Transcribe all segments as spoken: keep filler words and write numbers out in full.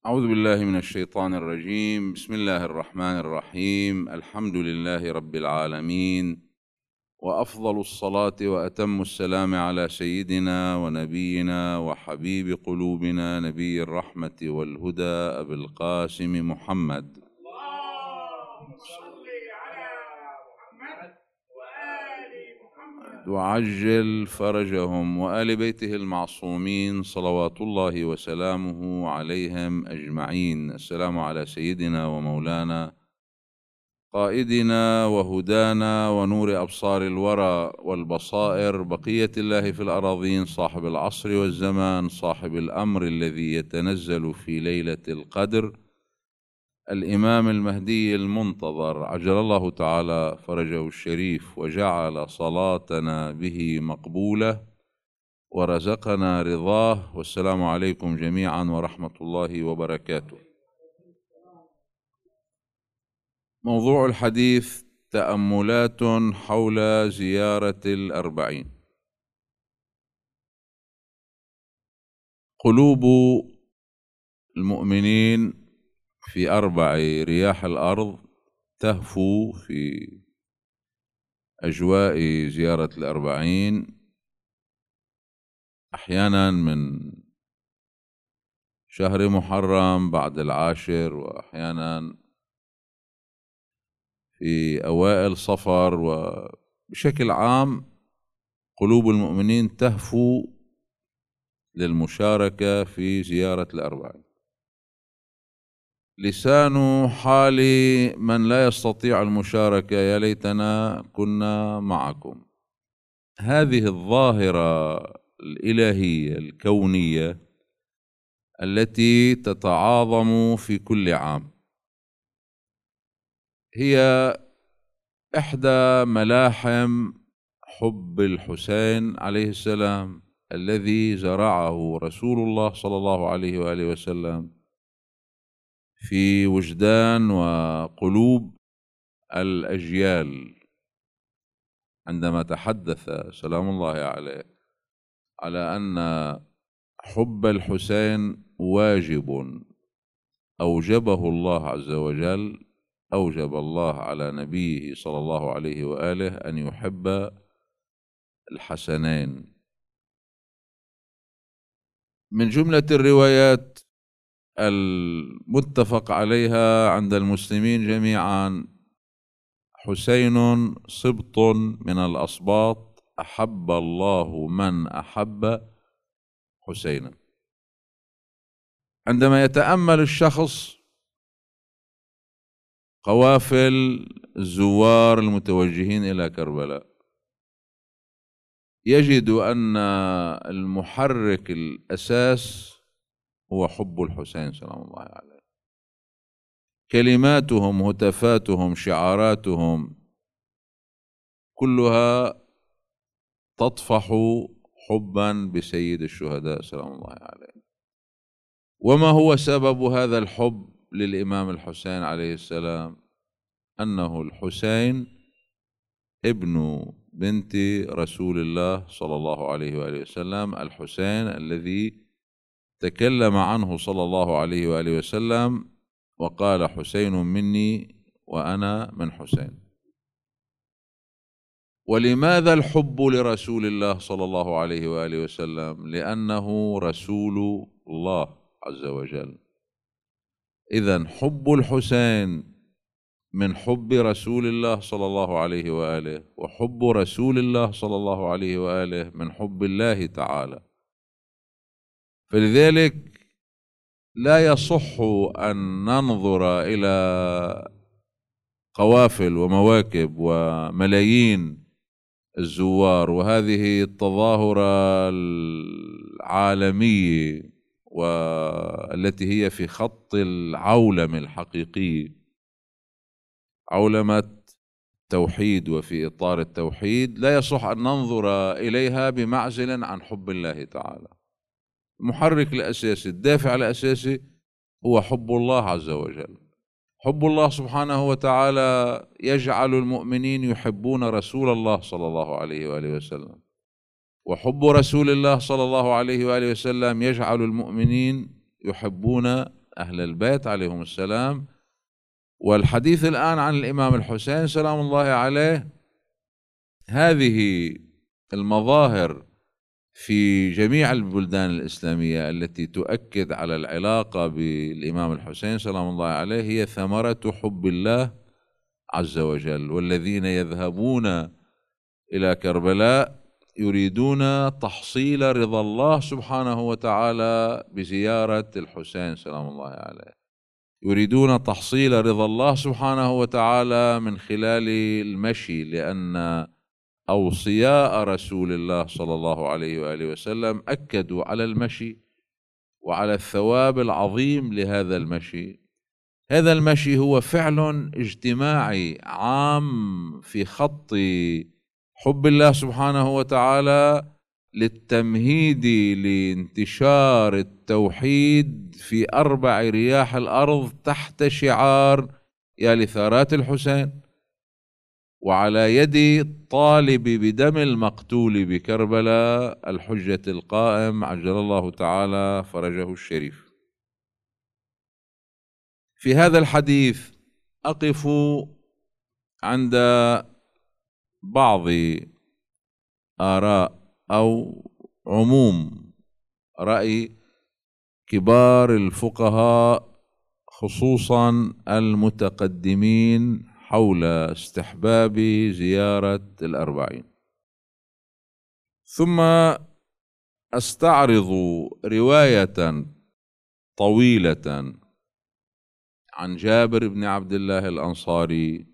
أعوذ بالله من الشيطان الرجيم. بسم الله الرحمن الرحيم. الحمد لله رب العالمين، وأفضل الصلاة وأتم السلام على سيدنا ونبينا وحبيب قلوبنا نبي الرحمة والهدى أبي القاسم محمد. اللهم صل على محمد وآل محمد وعجل فرجهم وآل بيته المعصومين صلوات الله وسلامه عليهم أجمعين. السلام على سيدنا ومولانا قائدنا وهدانا ونور أبصار الورى والبصائر، بقية الله في الأراضين، صاحب العصر والزمان، صاحب الأمر الذي يتنزل في ليلة القدر، الإمام المهدي المنتظر عجل الله تعالى فرجه الشريف، وجعل صلاتنا به مقبولة ورزقنا رضاه. والسلام عليكم جميعا ورحمة الله وبركاته. موضوع الحديث تأملات حول زيارة الأربعين. قلوب المؤمنين في أربع رياح الأرض تهفو في أجواء زيارة الأربعين، أحيانا من شهر محرم بعد العاشر، وأحيانا في أوائل صفر، وبشكل عام قلوب المؤمنين تهفو للمشاركة في زيارة الأربعين. لسان حال من لا يستطيع المشاركة: يا ليتنا كنا معكم. هذه الظاهرة الإلهية الكونية التي تتعاظم في كل عام هي إحدى ملاحم حب الحسين عليه السلام الذي زرعه رسول الله صلى الله عليه وآله وسلم في وجدان وقلوب الأجيال، عندما تحدث سلام الله عليه على أن حب الحسين واجب أوجبه الله عز وجل، أوجب الله على نبيه صلى الله عليه وآله أن يحب الحسنين. من جملة الروايات المتفق عليها عند المسلمين جميعا: حسين سبط من الأسباط، أحب الله من أحب حسينا. عندما يتأمل الشخص قوافل الزوار المتوجهين إلى كربلاء يجد أن المحرك الأساس هو حب الحسين سلام الله عليه. كلماتهم، هتافاتهم، شعاراتهم كلها تطفح حبا بسيد الشهداء سلام الله عليه. وما هو سبب هذا الحب للإمام الحسين عليه السلام؟ أنه الحسين ابن بنت رسول الله صلى الله عليه وآله وسلم، الحسين الذي تكلم عنه صلى الله عليه وآله وسلم وقال: حسين مني وأنا من حسين. ولماذا الحب لرسول الله صلى الله عليه وآله وسلم؟ لأنه رسول الله عز وجل. إذن حب الحسين من حب رسول الله صلى الله عليه وآله، وحب رسول الله صلى الله عليه وآله من حب الله تعالى. فلذلك لا يصح أن ننظر إلى قوافل ومواكب وملايين الزوار وهذه التظاهرة العالمية والتي هي في خط العولمة الحقيقي، عولمة توحيد وفي إطار التوحيد، لا يصح أن ننظر إليها بمعزل عن حب الله تعالى. المحرك الأساسي، الدافع الأساسي هو حب الله عز وجل. حب الله سبحانه وتعالى يجعل المؤمنين يحبون رسول الله صلى الله عليه وآله وسلم، وحب رسول الله صلى الله عليه وآله وسلم يجعل المؤمنين يحبون أهل البيت عليهم السلام. والحديث الآن عن الإمام الحسين سلام الله عليه، هذه المظاهر في جميع البلدان الإسلامية التي تؤكد على العلاقة بالإمام الحسين سلام الله عليه هي ثمرة حب الله عز وجل. والذين يذهبون إلى كربلاء يريدون تحصيل رضا الله سبحانه وتعالى بزيارة الحسين سلام الله عليه، يريدون تحصيل رضا الله سبحانه وتعالى من خلال المشي، لأن أوصياء رسول الله صلى الله عليه وآله وسلم أكدوا على المشي وعلى الثواب العظيم لهذا المشي. هذا المشي هو فعل اجتماعي عام في خط حب الله سبحانه وتعالى للتمهيد لانتشار التوحيد في أربع رياح الأرض تحت شعار يا لثارات الحسين، وعلى يد طالب بدم المقتول بكربلاء الحجة القائم عجل الله تعالى فرجه الشريف. في هذا الحديث أقف عند بعض آراء أو عموم رأي كبار الفقهاء خصوصا المتقدمين حول استحباب زيارة الأربعين، ثم أستعرض رواية طويلة عن جابر بن عبد الله الأنصاري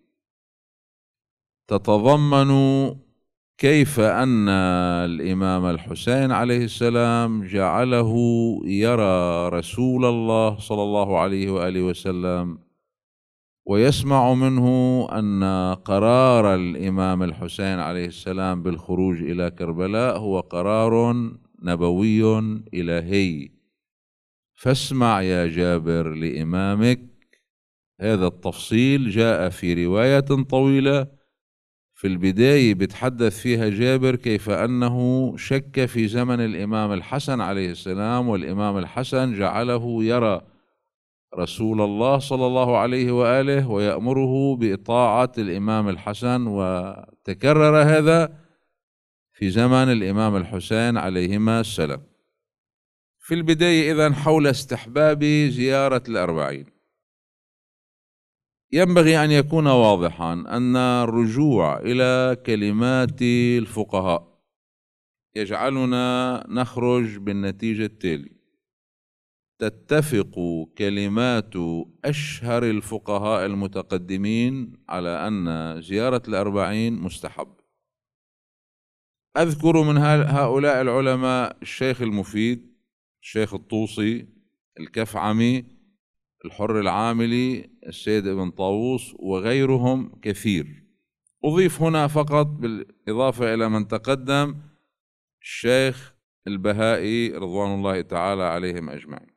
تتضمن كيف أن الإمام الحسين عليه السلام جعله يرى رسول الله صلى الله عليه وآله وسلم ويسمع منه أن قرار الإمام الحسين عليه السلام بالخروج إلى كربلاء هو قرار نبوي إلهي. فاسمع يا جابر لإمامك. هذا التفصيل جاء في رواية طويلة في البداية بتحدث فيها جابر كيف أنه شك في زمن الإمام الحسن عليه السلام، والإمام الحسن جعله يرى رسول الله صلى الله عليه وآله ويأمره بإطاعة الإمام الحسن، وتكرر هذا في زمن الإمام الحسين عليهما السلام. في البداية إذن حول استحباب زيارة الأربعين، ينبغي أن يكون واضحا أن الرجوع إلى كلمات الفقهاء يجعلنا نخرج بالنتيجة التالية: تتفق كلمات أشهر الفقهاء المتقدمين على أن زيارة الأربعين مستحب. أذكر من هؤلاء العلماء الشيخ المفيد، الشيخ الطوسي، الكفعمي، الحر العاملي، السيد ابن طاووس، وغيرهم كثير. أضيف هنا فقط بالإضافة إلى من تقدم الشيخ البهائي رضوان الله تعالى عليهم أجمعين.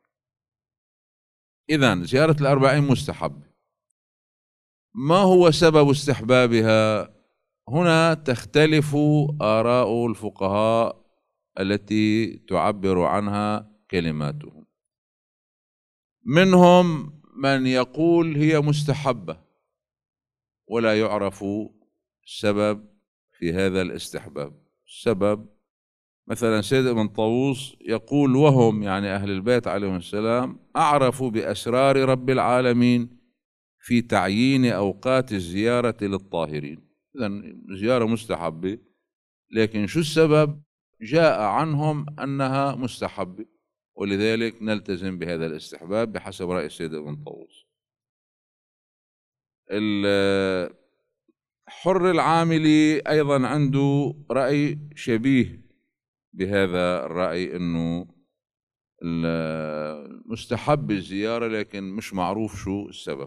إذن زيارة الأربعين مستحب. ما هو سبب استحبابها؟ هنا تختلف آراء الفقهاء التي تعبر عنها كلماتهم. منهم من يقول هي مستحبة ولا يعرف السبب في هذا الاستحباب. السبب مثلا سيد ابن طاووس يقول وهم يعني أهل البيت عليهم السلام أعرفوا بأسرار رب العالمين في تعيين أوقات الزيارة للطاهرين. إذن زيارة مستحبة، لكن شو السبب؟ جاء عنهم أنها مستحبة، ولذلك نلتزم بهذا الاستحباب بحسب رأي السيد ابن طاووس. الحر العاملي أيضا عنده رأي شبيه بهذا الرأي، أنه مستحب الزيارة لكن مش معروف شو السبب.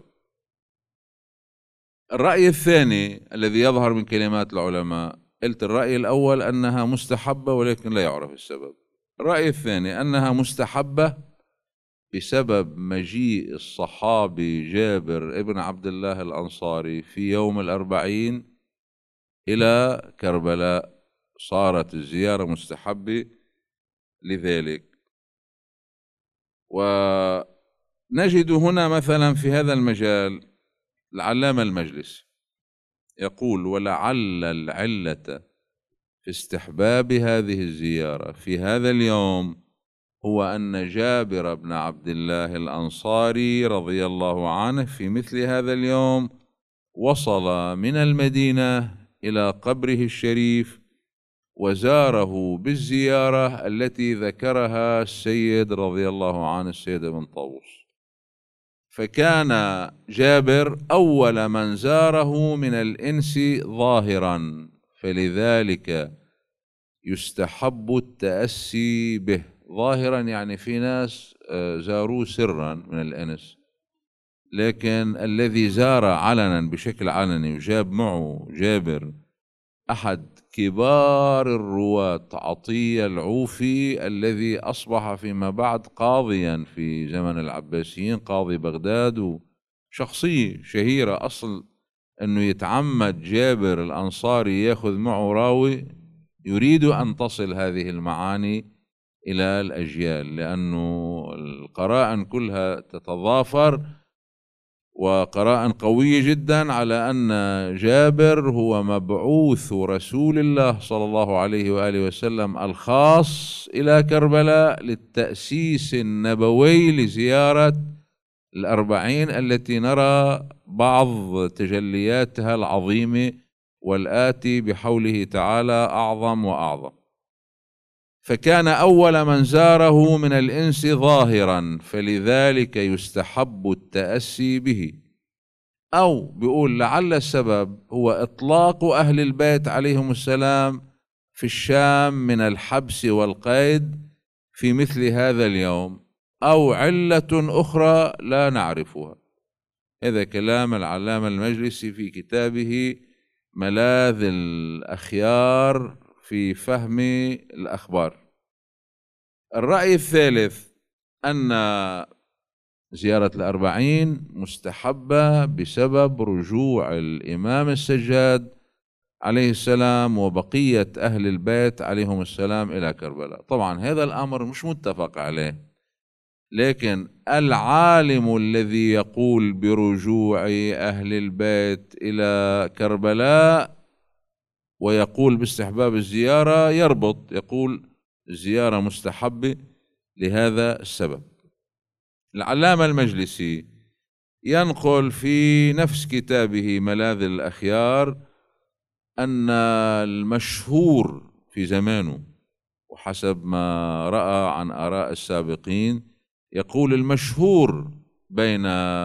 الرأي الثاني الذي يظهر من كلمات العلماء، قلت الرأي الأول أنها مستحبة ولكن لا يعرف السبب. الرأي الثاني أنها مستحبة بسبب مجيء الصحابي جابر ابن عبد الله الأنصاري في يوم الأربعين إلى كربلاء، صارت الزيارة مستحبة لذلك. نجد هنا مثلا في هذا المجال العلامة المجلسي يقول: ولعل العلة في استحباب هذه الزيارة في هذا اليوم هو أن جابر بن عبد الله الأنصاري رضي الله عنه في مثل هذا اليوم وصل من المدينة إلى قبره الشريف وزاره بالزيارة التي ذكرها السيد رضي الله عنه السيد ابن طاووس، فكان جابر أول من زاره من الإنس ظاهرا، فلذلك يستحب التأسي به. ظاهرا يعني في ناس زاروه سرا من الإنس، لكن الذي زار علنا بشكل علني وجاب معه جابر أحد كبار الرواة عطية العوفي الذي أصبح فيما بعد قاضيا في زمن العباسيين، قاضي بغداد، وشخصية شهيرة. أصل أنه يتعمد جابر الأنصاري يأخذ معه راوي يريد أن تصل هذه المعاني إلى الأجيال، لأنه القرائن كلها تتضافر، وقرائن قوية جدا على أن جابر هو مبعوث رسول الله صلى الله عليه وآله وسلم الخاص إلى كربلاء للتأسيس النبوي لزيارة الأربعين التي نرى بعض تجلياتها العظيمة والآتي بحوله تعالى أعظم وأعظم. فكان أول من زاره من الإنس ظاهرا، فلذلك يستحب التأسي به. أو بيقول لعل السبب هو إطلاق أهل البيت عليهم السلام في الشام من الحبس والقيد في مثل هذا اليوم، أو علة أخرى لا نعرفها. هذا كلام العلامة المجلسي في كتابه ملاذ الأخيار في فهم الأخبار. الرأي الثالث أن زيارة الأربعين مستحبة بسبب رجوع الإمام السجاد عليه السلام وبقية أهل البيت عليهم السلام إلى كربلاء. طبعا هذا الأمر مش متفق عليه، لكن العالم الذي يقول برجوع أهل البيت إلى كربلاء ويقول باستحباب الزيارة يربط، يقول الزيارة مستحبة لهذا السبب. العلامة المجلسي ينقل في نفس كتابه ملاذ الأخيار أن المشهور في زمانه، وحسب ما رأى عن آراء السابقين، يقول المشهور بين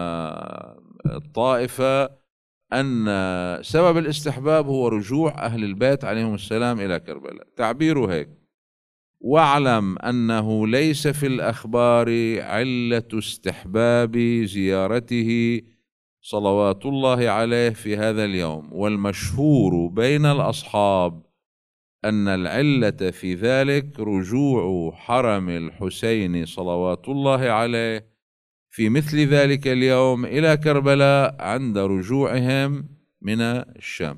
الطائفة أن سبب الاستحباب هو رجوع أهل البيت عليهم السلام إلى كربلاء. تعبيره هيك: واعلم أنه ليس في الأخبار علة استحباب زيارته صلوات الله عليه في هذا اليوم، والمشهور بين الأصحاب أن العلة في ذلك رجوع حرم الحسين صلوات الله عليه في مثل ذلك اليوم إلى كربلاء عند رجوعهم من الشام.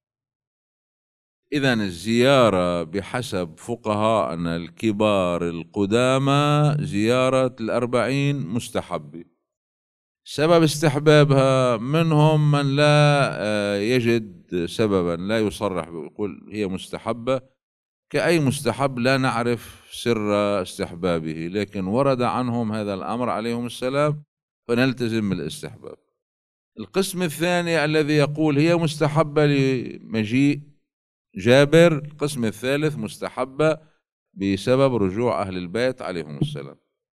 إذن الزيارة بحسب فقهاءنا الكبار القدامى زيارة الأربعين مستحبة. سبب استحبابها منهم من لا يجد سببا، لا يصرح بيقول هي مستحبة، كأي مستحب لا نعرف سر استحبابه، لكن ورد عنهم هذا الأمر عليهم السلام فنلتزم بالاستحباب. القسم الثاني الذي يقول هي مستحبة لمجيء جابر، القسم الثالث مستحبة بسبب رجوع أهل البيت عليهم السلام.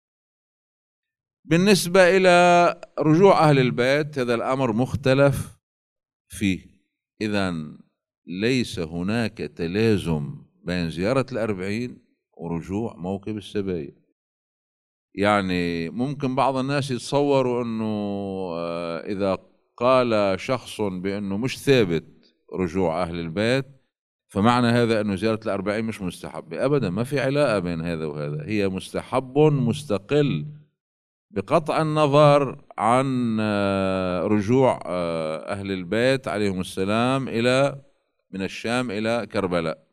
بالنسبة إلى رجوع أهل البيت هذا الأمر مختلف فيه. إذن ليس هناك تلازم بين زيارة الأربعين ورجوع موكب السبايا. يعني ممكن بعض الناس يتصوروا أنه إذا قال شخص بأنه مش ثابت رجوع أهل البيت فمعنى هذا أنه زيارة الأربعين مش مستحبة. أبدا، ما في علاقة بين هذا وهذا، هي مستحب مستقل بقطع النظر عن رجوع أهل البيت عليهم السلام إلى من الشام إلى كربلاء.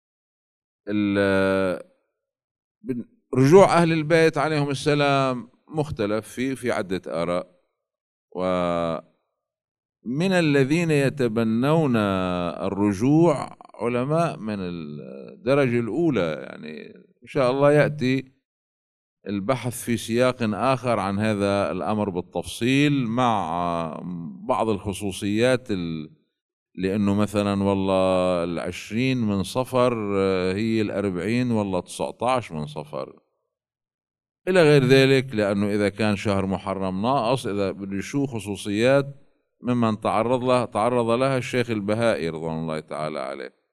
رجوع أهل البيت عليهم السلام مختلف فيه في عدة آراء، ومن الذين يتبنون الرجوع علماء من الدرجة الأولى، يعني إن شاء الله يأتي البحث في سياق آخر عن هذا الأمر بالتفصيل مع بعض الخصوصيات، لأنه مثلا والله العشرين من صفر هي الأربعين والله تسعة عشر من صفر إلى غير ذلك، لأنه إذا كان شهر محرم ناقص، إذا بده شو خصوصيات ممن تعرض له تعرض لها الشيخ البهائي رضوان الله تعالى عليه.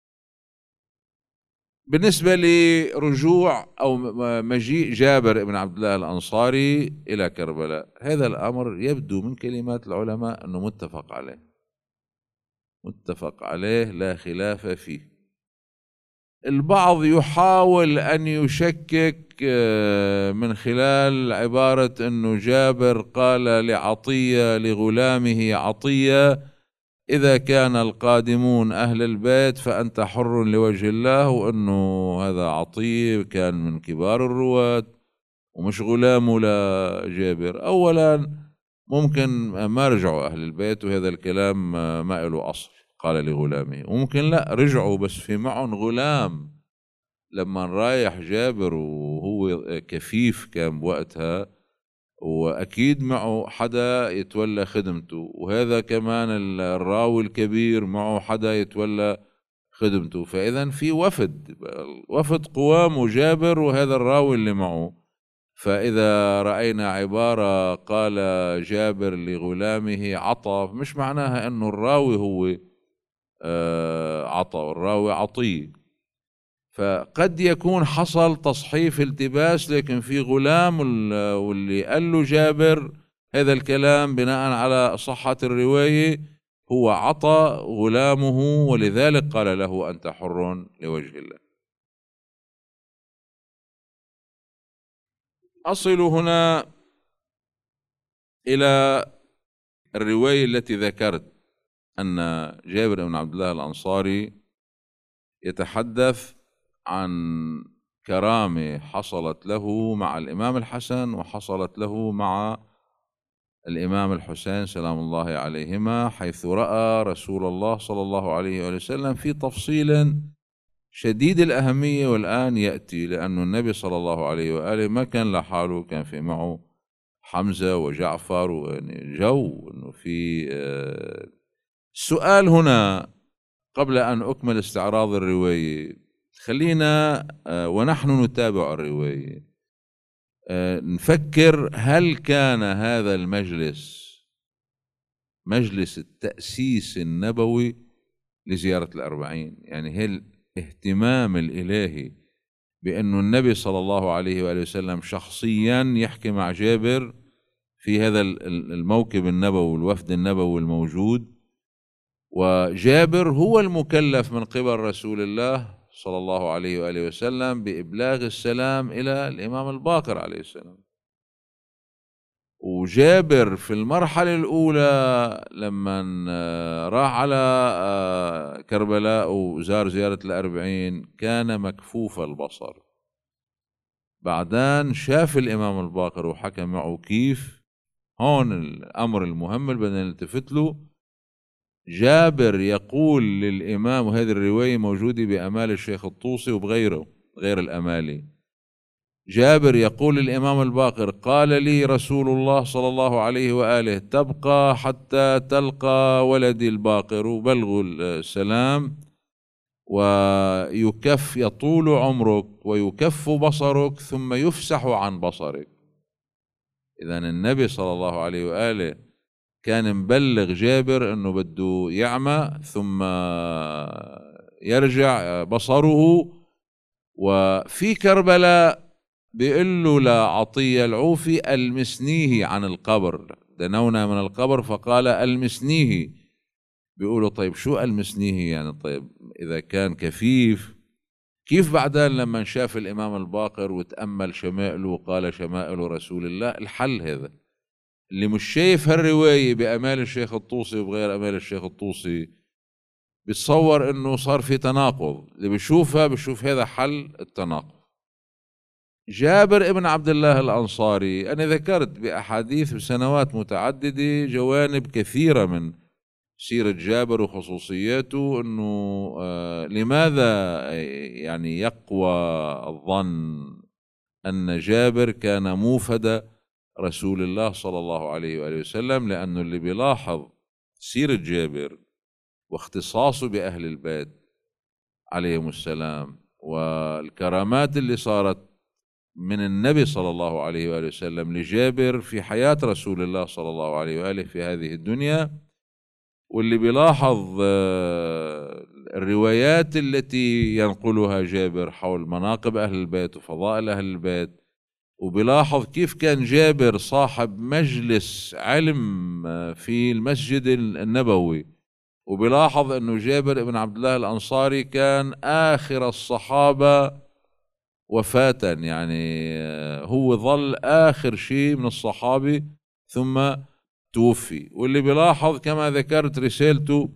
بالنسبة لرجوع أو مجيء جابر بن عبد الله الأنصاري إلى كربلاء، هذا الأمر يبدو من كلمات العلماء أنه متفق عليه، متفق عليه لا خلاف فيه. البعض يحاول أن يشكك من خلال عبارة أنه جابر قال لعطية لغلامه عطية إذا كان القادمون أهل البيت فأنت حر لوجه الله، وأنه هذا عطية كان من كبار الرواة ومش غلامه لجابر. أولا ممكن ما رجعوا أهل البيت وهذا الكلام ما له أصل، قال لغلامه، وممكن لا رجعوا بس في معهم غلام لما رايح جابر وهو كفيف كان بوقتها، وأكيد معه حدا يتولى خدمته، وهذا كمان الراوي الكبير معه حدا يتولى خدمته، فإذا في وفد وفد قوام وجابر وهذا الراوي اللي معه. فإذا رأينا عبارة قال جابر لغلامه عطى، مش معناها أنه الراوي هو عطى والراوي عطية، فقد يكون حصل تصحيف التباس، لكن في غلام واللي قال له جابر هذا الكلام بناء على صحة الرواية هو عطى غلامه، ولذلك قال له أنت حر لوجه الله. أصل هنا إلى الرواية التي ذكرت أن جابر بن عبد الله الأنصاري يتحدث عن كرامة حصلت له مع الإمام الحسن وحصلت له مع الإمام الحسين سلام الله عليهما، حيث رأى رسول الله صلى الله عليه وسلم في تفصيل شديد الأهمية، والآن يأتي، لأن النبي صلى الله عليه وآله ما كان لحاله، كان في معه حمزة وجعفر، ويعني جو إنه في السؤال هنا. قبل أن أكمل استعراض الرواية خلينا ونحن نتابع الرواية نفكر، هل كان هذا المجلس مجلس التأسيس النبوي لزيارة الأربعين؟ يعني هل اهتمام الإلهي بأنه النبي صلى الله عليه وآله وسلم شخصيا يحكي مع جابر في هذا الموكب النبوي والوفد النبوي الموجود، وجابر هو المكلف من قبل رسول الله صلى الله عليه وآله وسلم بإبلاغ السلام إلى الإمام الباقر عليه السلام. وجابر في المرحلة الأولى لما راح على كربلاء وزار زيارة الأربعين كان مكفوف البصر، بعدين شاف الإمام الباقر وحكى معه كيف. هون الأمر المهم اللي بدنا نلتفت له، جابر يقول للإمام، وهذه الرواية موجودة بأمال الشيخ الطوسي وبغيره غير الأمالي، جابر يقول للإمام الباقر قال لي رسول الله صلى الله عليه وآله تبقى حتى تلقى ولدي الباقر وبلغ السلام ويكف يطول عمرك ويكف بصرك ثم يفسح عن بصرك. إذن النبي صلى الله عليه وآله كان مبلغ جابر أنه بده يعمى ثم يرجع بصره. وفي كربلاء بيقول له لعطية العوفي المسنيه عن القبر، دنونا من القبر فقال المسنيه. بيقولوا طيب شو المسنيه يعني؟ طيب إذا كان كفيف كيف بعدين لما شاف الإمام الباقر وتأمل شمائله وقال شمائل رسول الله؟ الحل هذا اللي مش شايف هالرواية بأمال الشيخ الطوسي وبغير أمال الشيخ الطوسي بتصور إنه صار في تناقض، اللي بيشوفها بيشوف هذا حل التناقض. جابر ابن عبد الله الأنصاري، أنا ذكرت بأحاديث بسنوات متعددة جوانب كثيرة من سيرة جابر وخصوصياته، أنه آه لماذا يعني يقوى الظن أن جابر كان موفد رسول الله صلى الله عليه وآله وسلم، لأنه اللي بيلاحظ سيرة جابر واختصاصه بأهل البيت عليهم السلام والكرامات اللي صارت من النبي صلى الله عليه وآله وسلم لجابر في حياة رسول الله صلى الله عليه وآله في هذه الدنيا، واللي بيلاحظ الروايات التي ينقلها جابر حول مناقب أهل البيت وفضائل أهل البيت، وبيلاحظ كيف كان جابر صاحب مجلس علم في المسجد النبوي، وبيلاحظ أنه جابر بن عبد الله الأنصاري كان آخر الصحابة وفاة، يعني هو ظل آخر شيء من الصحابة ثم توفي. واللي بيلاحظ كما ذكرت رسالته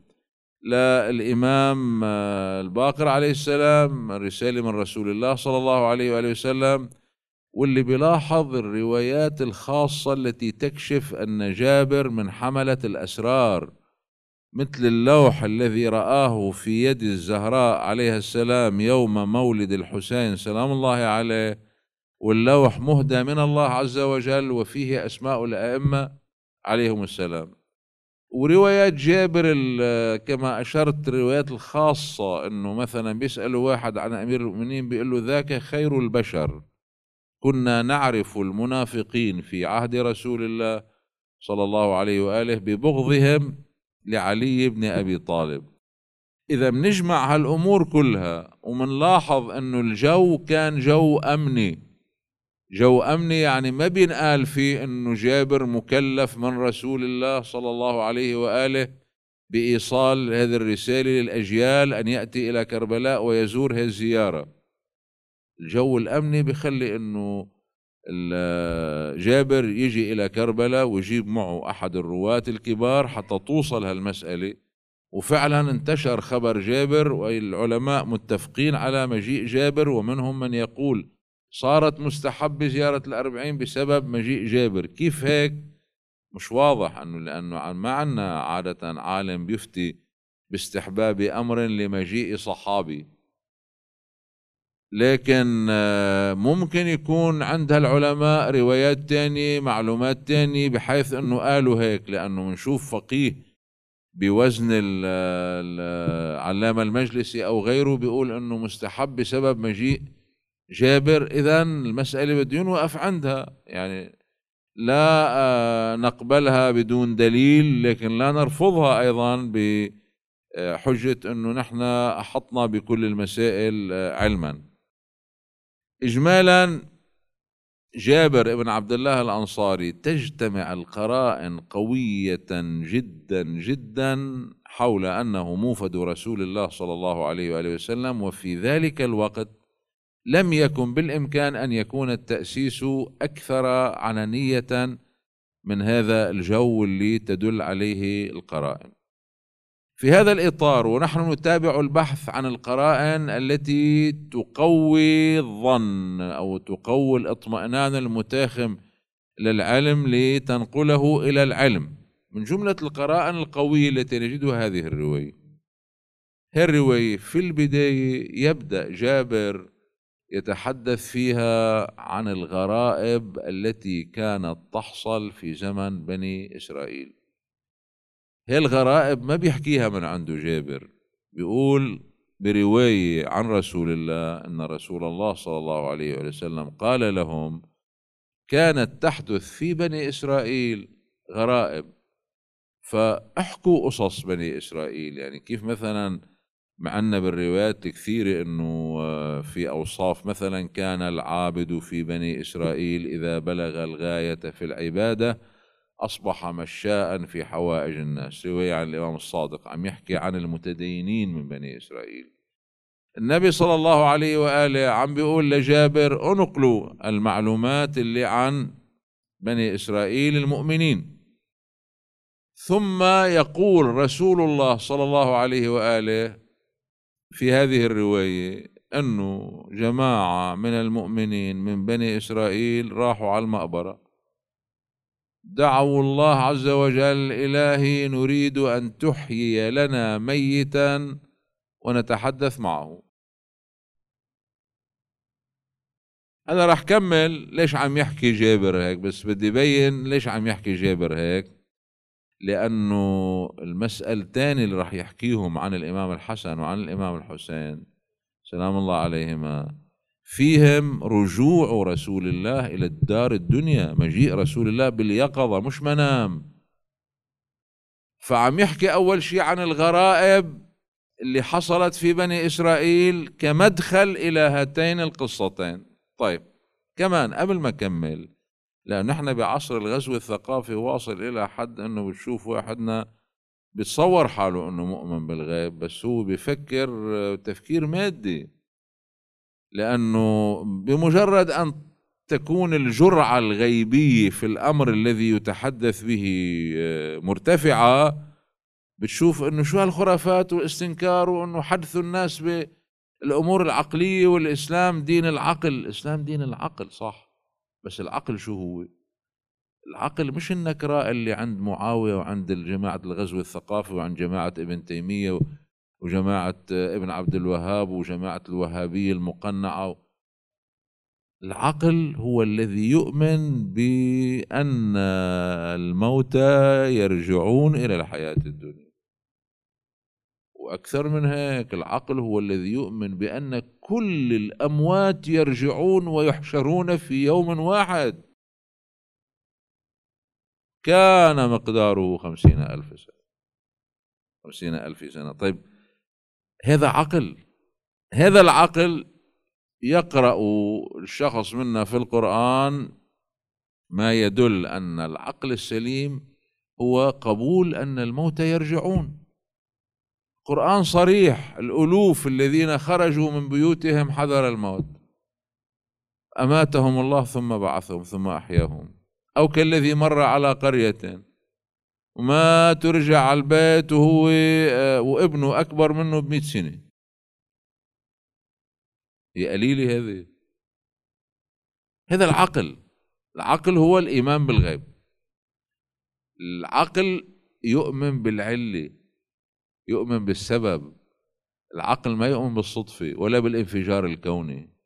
للإمام الباقر عليه السلام، رسالة من رسول الله صلى الله عليه وآله وسلم، واللي بيلاحظ الروايات الخاصة التي تكشف أن جابر من حملة الأسرار، مثل اللوح الذي رآه في يد الزهراء عليها السلام يوم مولد الحسين سلام الله عليه، واللوح مهدى من الله عز وجل وفيه أسماء الأئمة عليهم السلام. وروايات جابر كما أشرت الروايات الخاصة، أنه مثلا بيسألوا واحد عن أمير المؤمنين بيقول له ذاك خير البشر، كنا نعرف المنافقين في عهد رسول الله صلى الله عليه وآله ببغضهم لعلي بن أبي طالب. إذا بنجمع هالأمور كلها ومنلاحظ أنه الجو كان جو أمني، جو أمني يعني ما بينقال فيه أنه جابر مكلف من رسول الله صلى الله عليه وآله بإيصال هذه الرسالة للأجيال أن يأتي إلى كربلاء ويزور هذه الزيارة. الجو الأمني بيخلي أنه جابر يجي إلى كربلاء ويجيب معه أحد الرواة الكبار حتى توصل هالمسألة. وفعلا انتشر خبر جابر، والعلماء متفقين على مجيء جابر، ومنهم من يقول صارت مستحب زيارة الأربعين بسبب مجيء جابر. كيف هيك؟ مش واضح، أنه لأنه ما عنا عادة عالم بيفتي باستحباب أمر لمجيء صحابي، لكن ممكن يكون عند العلماء روايات تانية معلومات تانية بحيث أنه قالوا هيك، لأنه منشوف فقيه بوزن العلامة المجلسي أو غيره بيقول أنه مستحب بسبب مجيء جابر. إذن المسألة بده ينوقف عندها، يعني لا نقبلها بدون دليل، لكن لا نرفضها أيضا بحجة أنه نحن أحطنا بكل المسائل علما. إجمالا جابر ابن عبد الله الأنصاري تجتمع القرائن قوية جدا جدا حول أنه موفد رسول الله صلى الله عليه وآله وسلم، وفي ذلك الوقت لم يكن بالإمكان أن يكون التأسيس أكثر عنانية من هذا الجو اللي تدل عليه القرائن. في هذا الإطار ونحن نتابع البحث عن القرائن التي تقوي الظن أو تقوي الاطمئنان المتاخم للعلم لتنقله إلى العلم، من جملة القرائن القوية التي نجدها هذه الرواية. هذه الرواية في البداية يبدأ جابر يتحدث فيها عن الغرائب التي كانت تحصل في زمن بني إسرائيل. هي الغرائب ما بيحكيها من عنده جابر، بيقول برواية عن رسول الله أن رسول الله صلى الله عليه وسلم قال لهم كانت تحدث في بني إسرائيل غرائب، فاحكوا قصص بني إسرائيل. يعني كيف مثلا معنا بالروايات كثيرة أنه في أوصاف، مثلا كان العابد في بني إسرائيل إذا بلغ الغاية في العبادة أصبح مشاء في حوائج الناس. رواية عن الإمام الصادق عم يحكي عن المتدينين من بني إسرائيل. النبي صلى الله عليه وآله عم بيقول لجابر انقلوا المعلومات اللي عن بني إسرائيل المؤمنين. ثم يقول رسول الله صلى الله عليه وآله في هذه الرواية أنه جماعة من المؤمنين من بني إسرائيل راحوا على المقبرة، دعوا الله عز وجل: إلهي نريد أن تحيي لنا ميتا ونتحدث معه. أنا راح كمل ليش عم يحكي جابر هيك، بس بدي بين ليش عم يحكي جابر هيك، لأنه المسألتين اللي راح يحكيهم عن الإمام الحسن وعن الإمام الحسين سلام الله عليهما فيهم رجوع رسول الله إلى الدار الدنيا، مجيء رسول الله باليقظة مش منام. فعم يحكي أول شيء عن الغرائب اللي حصلت في بني إسرائيل كمدخل إلى هاتين القصتين. طيب كمان قبل ما أكمل، لأن نحن بعصر الغزو الثقافي واصل إلى حد أنه بتشوف واحدنا بيتصور حاله أنه مؤمن بالغيب، بس هو بيفكر تفكير مادي، لأنه بمجرد أن تكون الجرعة الغيبية في الأمر الذي يتحدث به مرتفعة، بتشوف أنه شو هالخرافات والاستنكار، وأنه حدث الناس بالأمور العقلية، والإسلام دين العقل. الإسلام دين العقل صح، بس العقل شو هو؟ العقل مش النكراء اللي عند معاوية وعند جماعة الغزو الثقافي وعند جماعة ابن تيمية وجماعة ابن عبد الوهاب وجماعة الوهابية المقنعة. العقل هو الذي يؤمن بأن الموتى يرجعون إلى الحياة الدنيا، وأكثر من هيك العقل هو الذي يؤمن بأن كل الأموات يرجعون ويحشرون في يوم واحد كان مقداره خمسين ألف سنة. خمسين ألف سنة. طيب هذا عقل، هذا العقل يقرأ الشخص منا في القرآن ما يدل أن العقل السليم هو قبول أن الموتى يرجعون. القرآن صريح: الألوف الذين خرجوا من بيوتهم حذر الموت أماتهم الله ثم بعثهم ثم أحياهم، أو كالذي مر على قرية وما ترجع على البيت وهو وابنه أكبر منه بمئة سنة. هي قليلة هذه؟ هذا العقل. العقل هو الإيمان بالغيب. العقل يؤمن بالعلة، يؤمن بالسبب. العقل ما يؤمن بالصدفة ولا بالانفجار الكوني.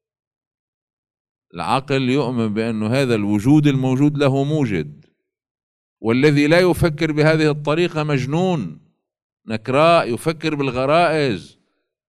العقل يؤمن بأنه هذا الوجود الموجود له موجد، والذي لا يفكر بهذه الطريقة مجنون نكراء يفكر بالغرائز.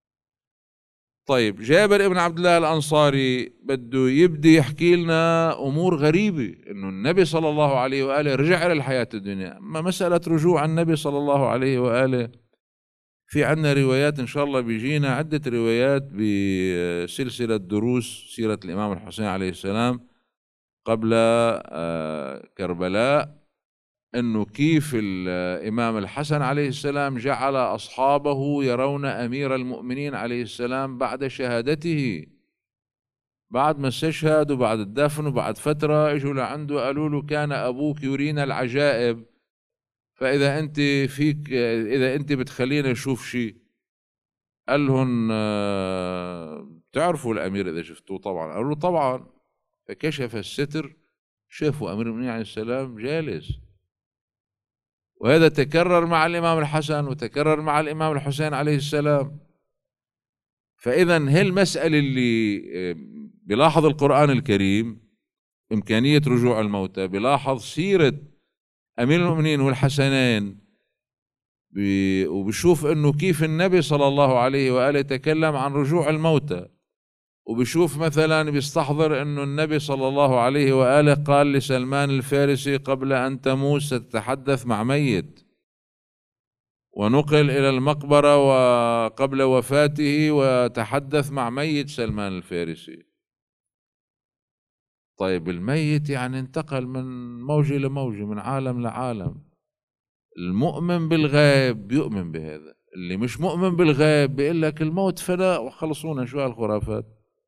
طيب جابر ابن عبد الله الأنصاري بده يبدي يحكي لنا أمور غريبة، إنه النبي صلى الله عليه وآله رجع إلى الحياة الدنيا. أما مسألة رجوع النبي صلى الله عليه وآله في عنا روايات، إن شاء الله بيجينا عدة روايات بسلسلة دروس سيرة الإمام الحسين عليه السلام قبل كربلاء، أنه كيف الإمام الحسن عليه السلام جعل أصحابه يرون أمير المؤمنين عليه السلام بعد شهادته، بعد ما استشهد وبعد الدفن وبعد فترة اجوا لعنده قالوا له: كان أبوك يرينا العجائب، فإذا أنت فيك إذا أنت بتخلينا نشوف شيء. قال لهم: بتعرفوا الأمير إذا شفتوه؟ طبعا. قالوا له: طبعا. فكشف الستر، شافوا أمير المؤمنين عليه السلام جالس. وهذا تكرر مع الإمام الحسن وتكرر مع الإمام الحسين عليه السلام. فإذا هي المسألة اللي بلاحظ القرآن الكريم إمكانية رجوع الموتى، بلاحظ سيرة أمير المؤمنين والحسنين، وبشوف أنه كيف النبي صلى الله عليه وآله تكلم عن رجوع الموتى، وبشوف مثلا بيستحضر أنه النبي صلى الله عليه وآله قال لسلمان الفارسي: قبل أن تموت ستتحدث مع ميت، ونقل إلى المقبرة وقبل وفاته وتحدث مع ميت سلمان الفارسي. طيب الميت يعني انتقل من موجة لموجة، من عالم لعالم. المؤمن بالغيب بيؤمن بهذا، اللي مش مؤمن بالغيب بيقول لك الموت فناء وخلصونا، شو هالخرافات.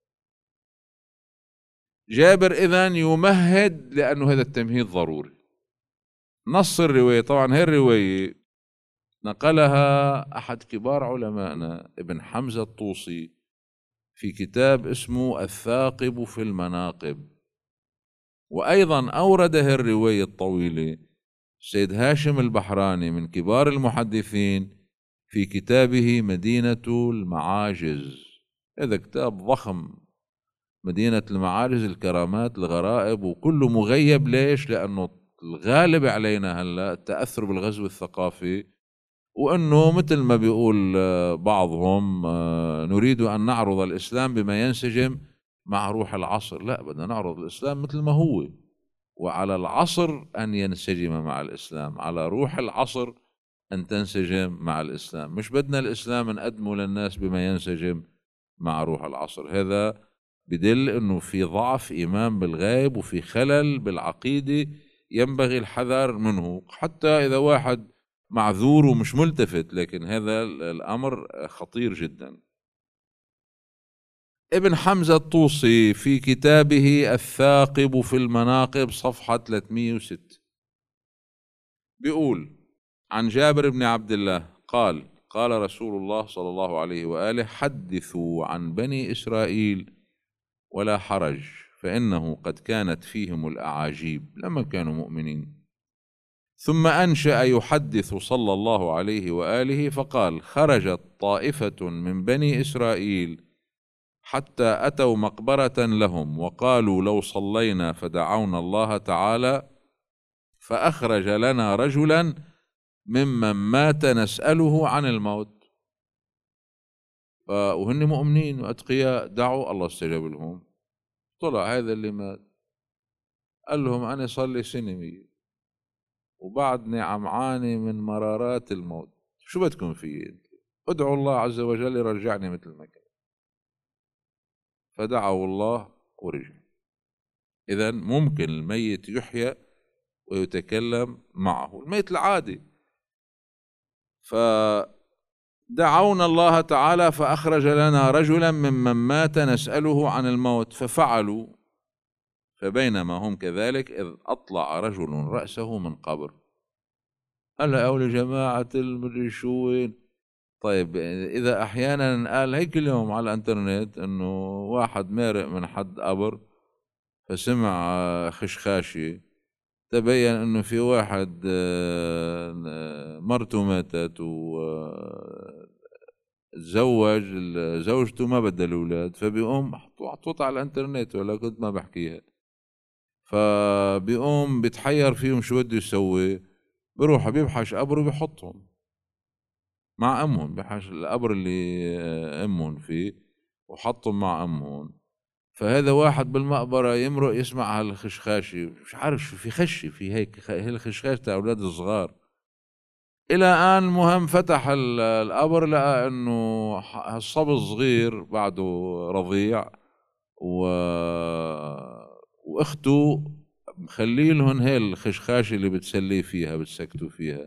جابر إذن يمهد، لأنه هذا التمهيد ضروري. نص الرواية، طبعا هي الرواية نقلها أحد كبار علمائنا ابن حمزة الطوسي في كتاب اسمه الثاقب في المناقب. وأيضا أورده الرواية الطويلة سيد هاشم البحراني من كبار المحدثين في كتابه مدينة المعاجز. هذا كتاب ضخم، مدينة المعاجز، الكرامات، الغرائب، وكله مغيب. ليش؟ لأنه الغالب علينا هلا التأثر بالغزو الثقافي، وأنه مثل ما بيقول بعضهم نريد أن نعرض الإسلام بما ينسجم مع روح العصر. لا، بدنا نعرض الإسلام مثل ما هو، وعلى العصر أن ينسجم مع الإسلام، على روح العصر أن تنسجم مع الإسلام. مش بدنا الإسلام نقدمه للناس بما ينسجم مع روح العصر. هذا بدل أنه في ضعف إيمان بالغيب وفي خلل بالعقيدة ينبغي الحذر منه، حتى إذا واحد معذور ومش ملتفت، لكن هذا الأمر خطير جدا. ابن حمزة الطوسي في كتابه الثاقب في المناقب صفحة ثلاثمئة وستة بيقول عن جابر بن عبد الله قال: قال رسول الله صلى الله عليه وآله: حدثوا عن بني إسرائيل ولا حرج، فإنه قد كانت فيهم الأعاجيب لما كانوا مؤمنين. ثم أنشأ يحدث صلى الله عليه وآله فقال: خرجت طائفة من بني إسرائيل حتى أتوا مقبرة لهم وقالوا: لو صلينا فدعونا الله تعالى فأخرج لنا رجلا ممن مات نسأله عن الموت. وهن مؤمنين وأتقياء، دعوا الله استجاب لهم. طلع هذا اللي مات قال لهم: أنا صار لي سنة مية وبعدني عمعاني من مرارات الموت، شو بدكم فيه؟ ادعوا الله عز وجل يرجعني مثل ما كان. فدعوا الله ورجع. إذن ممكن الميت يحيى ويتكلم معه، الميت العادي. فدعونا الله تعالى فأخرج لنا رجلا ممن مات نسأله عن الموت، ففعلوا. فبينما هم كذلك إذ أطلع رجل رأسه من قبر. قال: أولي جماعة المدري شو وين. طيب إذا أحيانا قال هيك اليوم على الانترنت إنه واحد مارق من حد قبر فسمع خشخاشي، تبين إنه في واحد مرته ماتت وتزوج، زوجته ما بدها الأولاد، فبيقوم حطوط على الانترنت، ولا كنت ما بحكيها. فبيقوم بيتحير فيهم شو بده يسوي، بروح بيبحش قبر وبيحطهم مع أمهم، بحش القبر اللي أمهم فيه وحطهم مع أمهم. فهذا واحد بالمقبرة يمرق يسمع هالخشخاشي، مش عارف شو في خشي في هيك، هي الخشخاش تاع أولاد الصغار. إلى أن مهم فتح القبر لقى إنه هالصبي الصغير بعده رضيع و... وأخته مخلي لهم هي الخشخاشي اللي بتسلي فيها بتسكتوا فيها.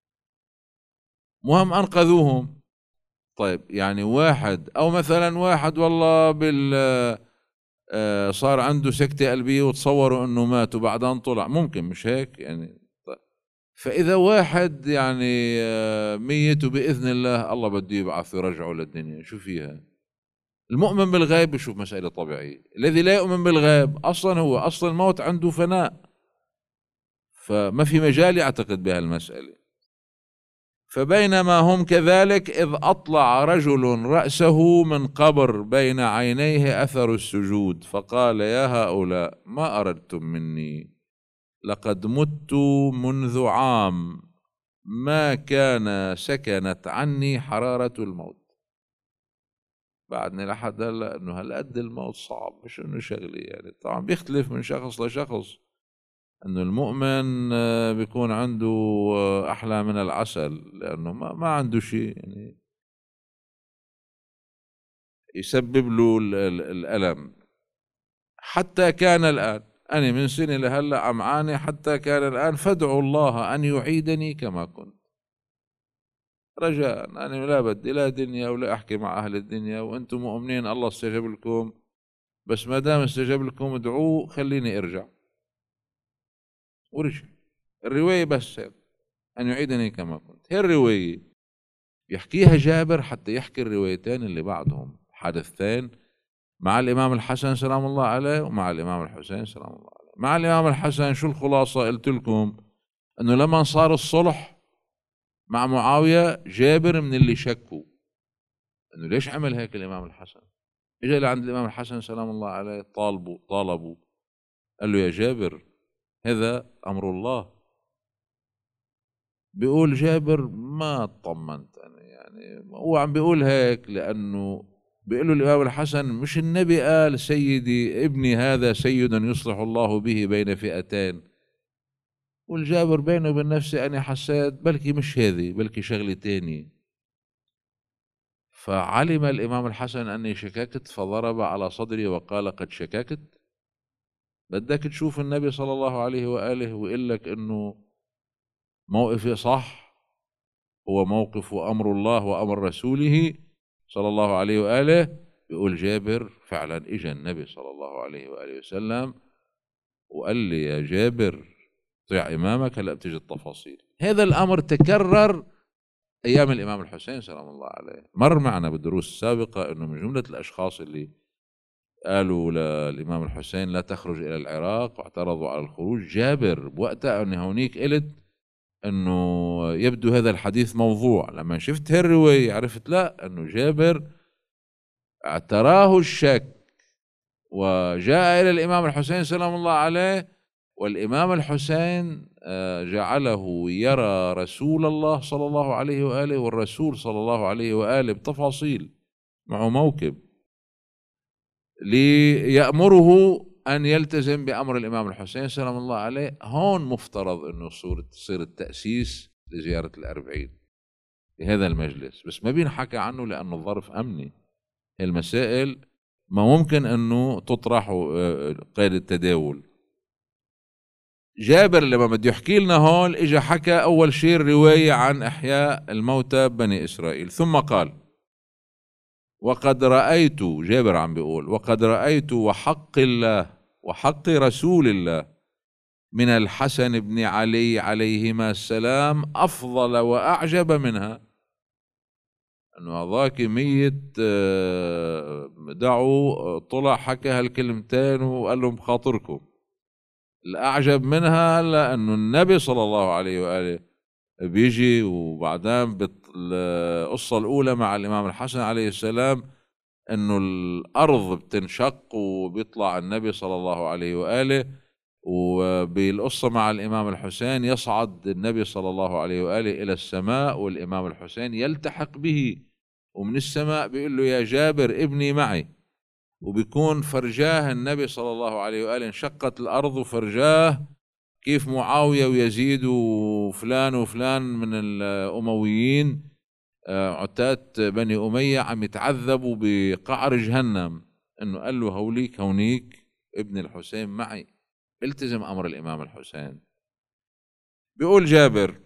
مهم أنقذوهم. طيب يعني واحد أو مثلا واحد والله بال صار عنده سكتة قلبية وتصوروا انه مات وبعدين طلع، ممكن مش هيك يعني. طيب. فإذا واحد يعني ميت وبإذن الله الله بده يبعث يرجعه للدنيا، شو فيها؟ المؤمن بالغيب بشوف مسألة طبيعية، الذي لا يؤمن بالغيب أصلا هو أصلا الموت عنده فناء، فما في مجال يعتقد بهالمسألة. فبينما هم كذلك إذ أطلع رجل رأسه من قبر بين عينيه أثر السجود، فقال: يا هؤلاء ما أردتم مني؟ لقد مت منذ عام ما كان سكنت عني حرارة الموت. بعدني لحد هلا انه هالقد الموت صعب، مش انه شغلي يعني. طبعا بيختلف من شخص لشخص، انه المؤمن بيكون عنده احلى من العسل، لانه ما, ما عنده شيء يعني يسبب له الالم. حتى كان الان انا من سنه لهلا عمعاني، حتى كان الان فادعوا الله ان يعيدني كما كنت، رجاء. انا لا بدي لا دنيا ولا احكي مع اهل الدنيا، وانتم مؤمنين الله استجاب لكم، بس ما دام استجاب لكم ادعوه خليني ارجع. ورجع. الرواية بس هيك، أن يعيدني كما كنت. هي الرواية يحكيها جابر حتى يحكي الروايتين اللي بعدهم، حدثتين مع الإمام الحسن سلام الله عليه ومع الإمام الحسين سلام الله عليه. مع الإمام الحسن شو الخلاصة؟ قلت لكم أنه لما صار الصلح مع معاوية، جابر من اللي شكوا أنه ليش عمل هيك الإمام الحسن. إجا لعند الإمام الحسن سلام الله عليه، طالبوا طالبوا قال له يا جابر هذا أمر الله. بيقول جابر ما اطمنت أنا، يعني هو عم بيقول هيك لأنه بيقول له الإمام الحسن مش النبي قال سيدي ابني هذا سيد يصلح الله به بين فئتين؟ والجابر بينه وبين نفسي أنا حسيت بلكي مش هذه، بلكي شغلة تانية. فعلم الإمام الحسن أني شككت فضرب على صدري وقال قد شككت؟ بدك تشوف النبي صلى الله عليه وآله ويقول لك إنه موقفي صح، هو موقف أمر الله وأمر رسوله صلى الله عليه وآله. بيقول جابر فعلا إجا النبي صلى الله عليه وآله وسلم وقال لي يا جابر طيع إمامك، هلأ بتيجي التفاصيل. هذا الأمر تكرر أيام الإمام الحسين سلام الله عليه. مر معنا بالدروس السابقة أنه من جملة الأشخاص اللي قالوا للإمام الحسين لا تخرج إلى العراق واعترضوا على الخروج جابر. بوقتها أني هونيك قلت أنه يبدو هذا الحديث موضوع. لما شفت هالرواية عرفت لا، أنه جابر اعتراه الشك وجاء إلى الإمام الحسين سلام الله عليه، والإمام الحسين جعله يرى رسول الله صلى الله عليه وآله، والرسول صلى الله عليه وآله بتفاصيل معه موكب ليأمره أن يلتزم بأمر الإمام الحسين سلام الله عليه. هون مفترض أنه تصير التأسيس لزيارة الأربعين في هذا المجلس، بس ما بينحكى عنه لأنه الظرف أمني. المسائل ما ممكن أنه تطرح قيد التداول. جابر لما بده يحكي لنا هون اجى حكى أول شيء الرواية عن إحياء الموتى بني إسرائيل، ثم قال وقد رأيت، جابر عم بيقول وقد رأيت وحق الله وحق رسول الله من الحسن بن علي عليهما السلام أفضل وأعجب منها. أنه هذاك ميت دعوا طلع حكى هالكلمتين وقال لهم بخاطركم. الأعجب منها لأنه النبي صلى الله عليه وآله بيجي، وبعدين القصة الأولى مع الإمام الحسن عليه السلام أنه الأرض بتنشق وبيطلع النبي صلى الله عليه وآله، وبالقصة مع الإمام الحسين يصعد النبي صلى الله عليه وآله إلى السماء والإمام الحسين يلتحق به، ومن السماء بيقول له يا جابر ابني معي، وبيكون فرجاه النبي صلى الله عليه وآله انشقت الأرض وفرجاه كيف معاوية ويزيد وفلان وفلان من الأمويين عتاة بني أمية عم يتعذبوا بقعر جهنم، انه قال له هوليك هونيك ابن الحسين معي، التزم امر الامام الحسين. بيقول جابر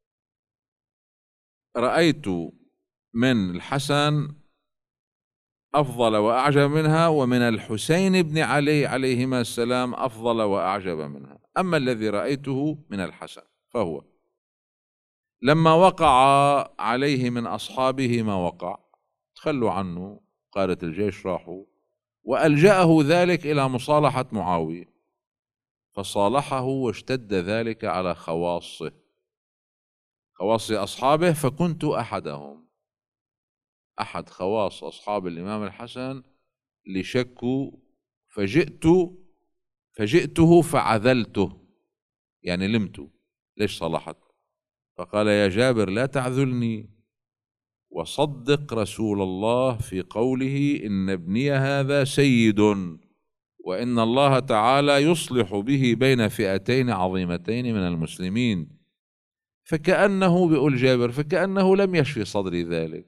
رأيت من الحسن أفضل وأعجب منها، ومن الحسين بن علي عليهما السلام أفضل وأعجب منها. أما الذي رأيته من الحسن فهو لما وقع عليه من أصحابه ما وقع، تخلوا عنه قادة الجيش راحوا، وألجأه ذلك إلى مصالحة معاوية، فصالحه واشتد ذلك على خواصه خواص أصحابه، فكنت أحدهم، أحد خواص أصحاب الإمام الحسن اللي شكوا، فجئت فجئته فعذلته، يعني لمته. ليش صلحت؟ فقال يا جابر لا تعذلني، وصدق رسول الله في قوله إن ابني هذا سيد، وإن الله تعالى يصلح به بين فئتين عظيمتين من المسلمين. فكأنه بيقول جابر فكأنه لم يشفي صدري ذلك،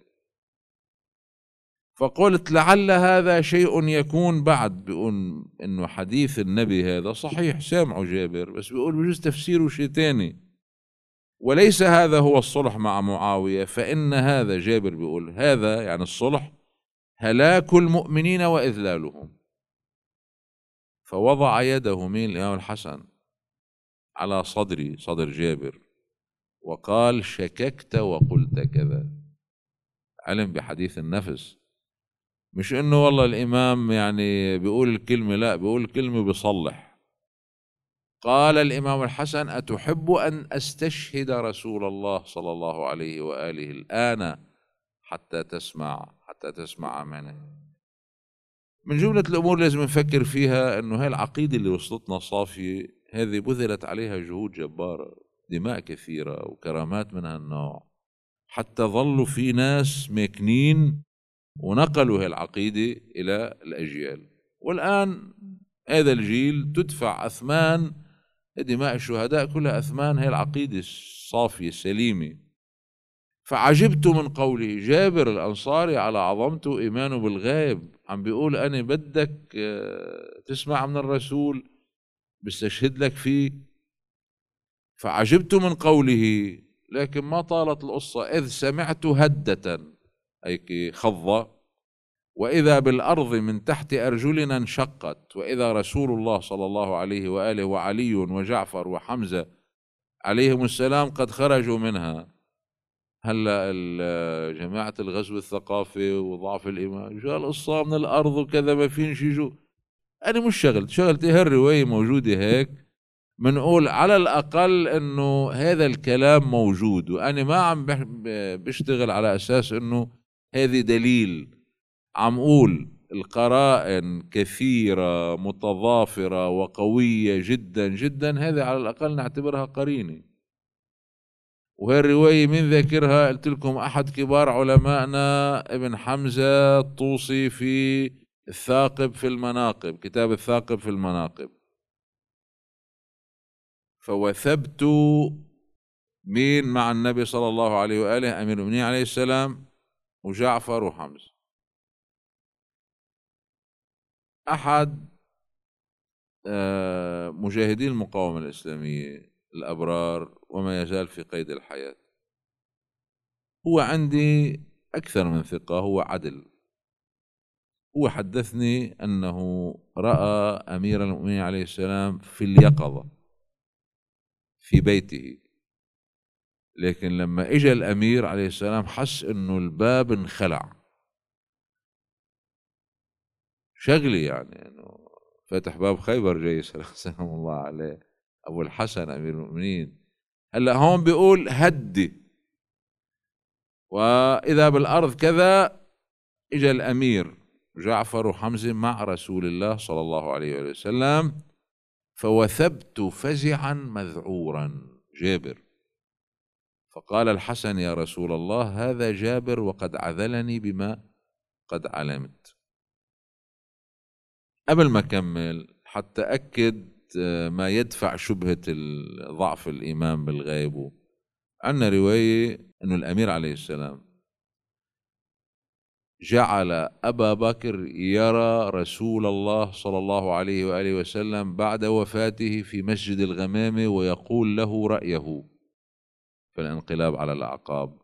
فقلت لعل هذا شيء يكون بعد. بيقول إنه حديث النبي هذا صحيح سامعه جابر، بس بيقول بجوز تفسيره شيء تاني، وليس هذا هو الصلح مع معاوية، فإن هذا جابر بيقول هذا يعني الصلح هلاك المؤمنين وإذلالهم. فوضع يده من الإمام الحسن على صدري صدر جابر وقال شككت وقلت كذا. علم بحديث النفس مش إنه والله الإمام يعني بيقول الكلمة، لا، بيقول الكلمة بيصلح. قال الإمام الحسن: أتحب أن أستشهد رسول الله صلى الله عليه وآله الآن حتى تسمع حتى تسمع منه. من جملة الأمور لازم نفكر فيها إنه هاي العقيدة اللي وصلتنا صافية، هذه بذلت عليها جهود جبارة، دماء كثيرة وكرامات من هالنوع، حتى ظلوا في ناس ماكنين ونقلوا هاي العقيدة إلى الأجيال. والآن هذا الجيل تدفع أثمان دماء الشهداء، كلها أثمان هاي العقيدة الصافية السليمة. فعجبت من قوله جابر الأنصاري على عظمته إيمانه بالغيب، عم بيقول أنا بدك تسمع من الرسول بستشهد لك فيه. فعجبت من قوله، لكن ما طالت القصة إذ سمعت هدة، هيك خضة، وإذا بالأرض من تحت أرجلنا انشقت، وإذا رسول الله صلى الله عليه وآله وعلي وجعفر وحمزة عليهم السلام قد خرجوا منها. هلا جماعة الغزو الثقافي وضعف الإيمان جاء القصة من الأرض وكذا، ما فينش يجوا. أنا مش شغلت شغلتي هالرواية موجودة هيك، منقول على الأقل إنه هذا الكلام موجود، وأنا ما عم بشتغل على أساس إنه هذه دليل. عم أقول القرائن كثيرة متضافرة وقوية جدا جدا، هذه على الأقل نعتبرها قرينة. وهي الرواية من ذاكرها قلت لكم أحد كبار علمائنا ابن حمزة الطوسي في الثاقب في المناقب، كتاب الثاقب في المناقب. فوثبت مين مع النبي صلى الله عليه وآله؟ أمير المؤمنين عليه السلام وجعفر وحمزة. أحد مجاهدين المقاومة الإسلامية الأبرار وما يزال في قيد الحياة، هو عندي أكثر من ثقة، هو عدل. هو حدثني أنه رأى أمير المؤمنين عليه السلام في اليقظة في بيته، لكن لما إجا الأمير عليه السلام حس أنه الباب انخلع. شغلي يعني أنه فتح باب خيبر جاي سلام الله عليه أبو الحسن أمير المؤمنين. هلا هون بيقول هدي، وإذا بالأرض كذا، إجا الأمير جعفر وحمزة مع رسول الله صلى الله عليه وسلم، فوثبت فزعا مذعورا جابر، فقال الحسن: يا رسول الله هذا جابر وقد عذلني بما قد علمت. قبل ما أكمل حتى أكد ما يدفع شبهة ضعف الإيمان بالغيب، عندنا رواية أنه الأمير عليه السلام جعل أبا بكر يرى رسول الله صلى الله عليه وآله وسلم بعد وفاته في مسجد الغمامة ويقول له رأيه في الانقلاب على الأعقاب.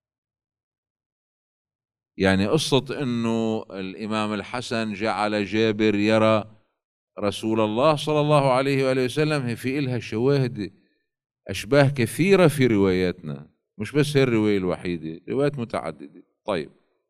يعني قصة أنه الإمام الحسن جعل جابر يرى رسول الله صلى الله عليه وآله وسلم في إلها شواهد أشباه كثيرة في رواياتنا، مش بس هي الرواية الوحيدة، روايات متعددة. طيب،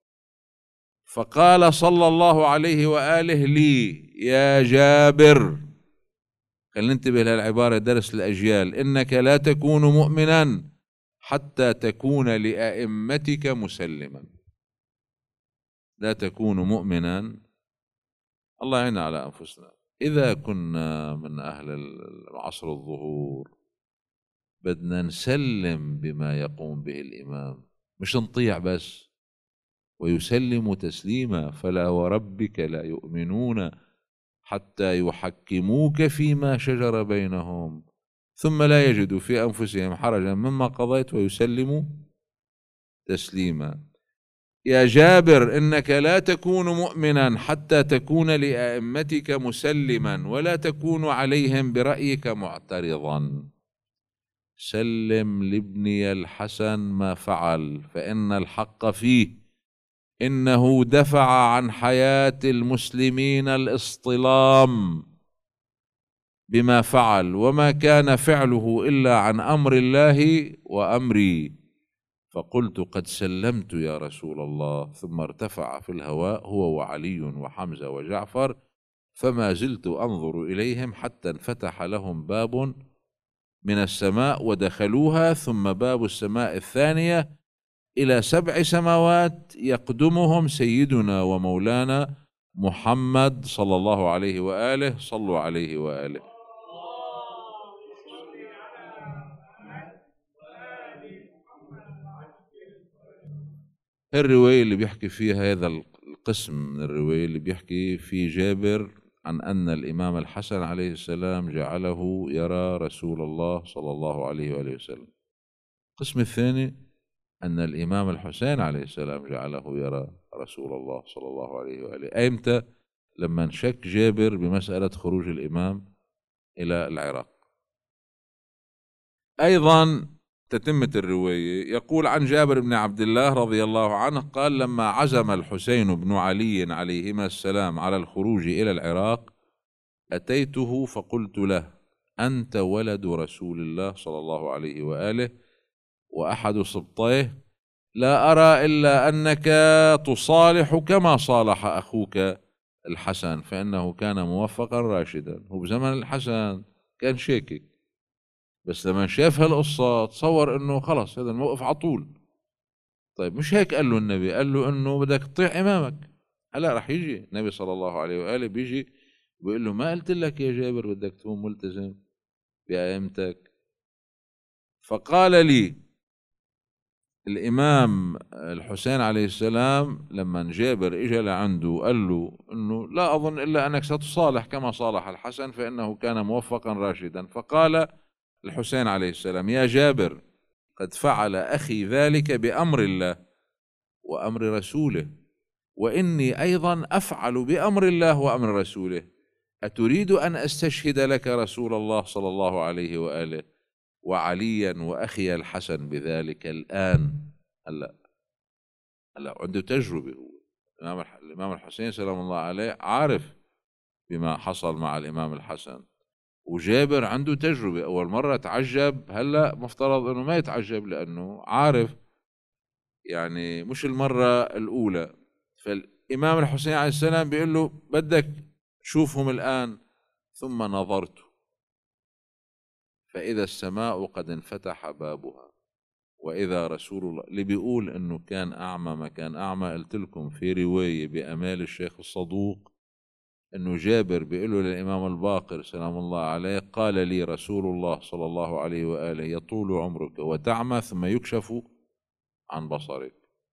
فقال صلى الله عليه وآله لي: يا جابر، خلينا ننتبه للعبارة درس الأجيال، إنك لا تكون مؤمنا حتى تكون لأئمتك مسلما. لا تكون مؤمنا، الله يعيننا على أنفسنا. إذا كنا من أهل العصر الظهور بدنا نسلم بما يقوم به الإمام، مش نطيع بس. ويسلم تسليما فلا وربك لا يؤمنون حتى يحكموك فيما شجر بينهم ثم لا يجدوا في أنفسهم حرجا مما قضيت ويسلموا تسليما. يا جابر إنك لا تكون مؤمنا حتى تكون لأئمتك مسلما ولا تكون عليهم برأيك معترضا. سلم لابني الحسن ما فعل فإن الحق فيه، إنه دفع عن حياة المسلمين الاصطلام بما فعل، وما كان فعله إلا عن أمر الله وأمري، فقلت قد سلمت يا رسول الله، ثم ارتفع في الهواء هو وعلي وحمزة وجعفر، فما زلت أنظر إليهم حتى انفتح لهم باب من السماء ودخلوها، ثم باب السماء الثانية إلى سبع سماوات يقدمهم سيدنا ومولانا محمد صلى الله عليه وآله. صلوا عليه وآله. الرواية اللي بيحكي فيها هذا القسم من الرواية اللي بيحكي في جابر عن أن الإمام الحسن عليه السلام جعله يرى رسول الله صلى الله عليه وآله وسلم. القسم الثاني أن الإمام الحسين عليه السلام جعله يرى رسول الله صلى الله عليه وآله. أيمتى؟ لما انشك جابر بمسألة خروج الإمام إلى العراق. أيضا تتمة الرواية يقول عن جابر بن عبد الله رضي الله عنه قال لما عزم الحسين بن علي عليهما السلام على الخروج إلى العراق أتيته فقلت له أنت ولد رسول الله صلى الله عليه وآله وأحد سبطيه، لا أرى إلا أنك تصالح كما صالح أخوك الحسن فإنه كان موفقا راشدا. هو بزمن الحسن كان شاكك، بس لما شاف هالقصة تصور انه خلص هذا الموقف عطول. طيب مش هيك قال له النبي، قال له انه بدك تطيع امامك. هلا رح يجي النبي صلى الله عليه وآله بيجي بيقول له ما قلت لك يا جابر بدك تكون ملتزم بأئمتك؟ فقال لي الإمام الحسين عليه السلام لما جابر إجا لعنده قال له انه لا أظن إلا أنك ستصالح كما صالح الحسن فإنه كان موفقا راشدا. فقال الحسين عليه السلام يا جابر قد فعل أخي ذلك بأمر الله وأمر رسوله، وإني أيضا أفعل بأمر الله وأمر رسوله، أتريد أن أستشهد لك رسول الله صلى الله عليه وآله وعليا وأخي الحسن بذلك الآن؟ هلا هلا عنده تجربة. هو الإمام الحسين سلام الله عليه عارف بما حصل مع الإمام الحسن، وجابر عنده تجربة أول مرة تعجب. هلأ مفترض أنه ما يتعجب لأنه عارف، يعني مش المرة الأولى. فالإمام الحسين عليه السلام بيقول له بدك تشوفهم الآن. ثم نظرت فإذا السماء قد انفتح بابها وإذا رسول الله. اللي بيقول أنه كان أعمى ما كان أعمى، قلت لكم في رواية بأمال الشيخ الصدوق أنه جابر بيقول له للإمام الباقر سلام الله عليه قال لي رسول الله صلى الله عليه وآله يطول عمرك وتعمى ثم يكشف عن بصرك.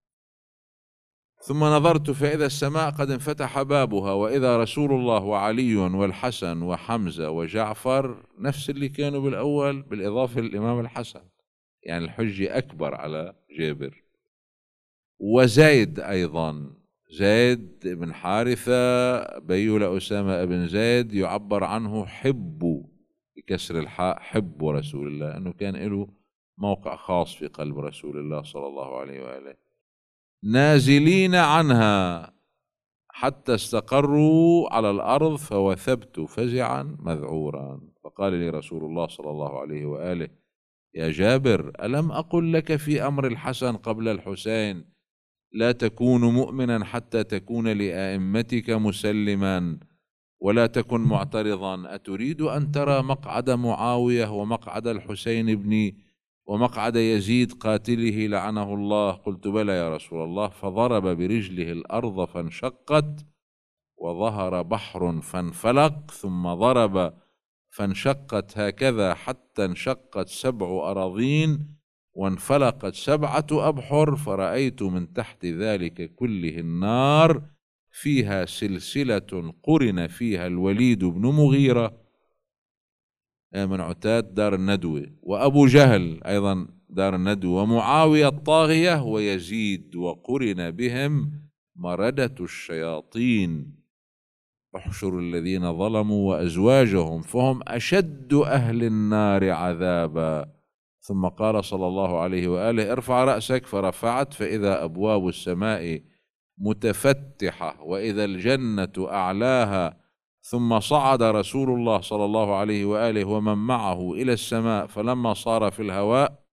ثم نظرت فإذا السماء قد انفتح بابها وإذا رسول الله وعلي والحسن وحمزة وجعفر نفس اللي كانوا بالأول بالإضافة للإمام الحسن، يعني الحجة أكبر على جابر. وزيد أيضا، زيد بن حارثة بيو لأسامة بن زيد يعبر عنه حب بكسر الحاء حب رسول الله، أنه كان له موقع خاص في قلب رسول الله صلى الله عليه وآله. نازلين عنها حتى استقروا على الأرض فوثبت فزعا مذعورا. فقال لي رسول الله صلى الله عليه وآله يا جابر ألم أقل لك في أمر الحسن قبل الحسين لا تكون مؤمنا حتى تكون لأئمتك مسلما ولا تكن معترضا، أتريد أن ترى مقعد معاوية ومقعد الحسين بن ومقعد يزيد قاتله لعنه الله؟ قلت بلى يا رسول الله. فضرب برجله الأرض فانشقت وظهر بحر فانفلق، ثم ضرب فانشقت هكذا حتى انشقت سبع أراضين وانفلقت سبعة أبحر، فرأيت من تحت ذلك كله النار فيها سلسلة قرن فيها الوليد بن مغيرة من عتاد دار الندوة، وأبو جهل أيضا دار الندوة، ومعاوية الطاغية، ويزيد، وقرن بهم مردة الشياطين. احشروا الذين ظلموا وأزواجهم فهم أشد أهل النار عذابا. ثم قال صلى الله عليه وآله ارفع رأسك، فرفعت فإذا أبواب السماء متفتحة وإذا الجنة أعلاها. ثم صعد رسول الله صلى الله عليه وآله ومن معه إلى السماء، فلما صار في الهواء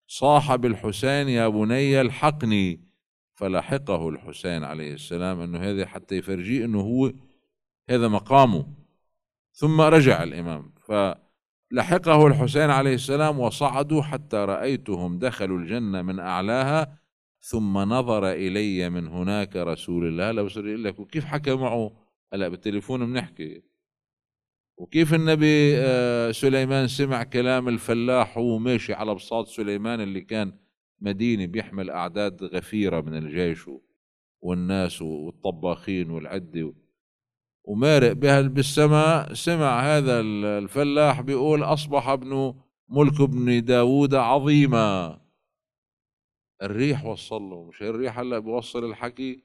صاح بالحسين يا بني الحقني، فلحقه الحسين عليه السلام، أنه هذا حتى يفرجيه أنه هو هذا مقامه. ثم رجع الإمام فلحقه الحسين عليه السلام وصعدوا حتى رأيتهم دخلوا الجنة من أعلاها، ثم نظر إلي من هناك رسول الله. هلا بصير يقول لك وكيف حكى معه؟ هلا بالتليفون بنحكي. وكيف النبي سليمان سمع كلام الفلاح وهو ماشي على بساط سليمان اللي كان مدينة بيحمل أعداد غفيرة من الجيش والناس والطباخين والعدة، ومارق بها بالسماء، سمع هذا الفلاح بيقول أصبح ابن ملك ابن داود عظيما. الريح وصل له، مش الريح هلا بيوصل الحكي.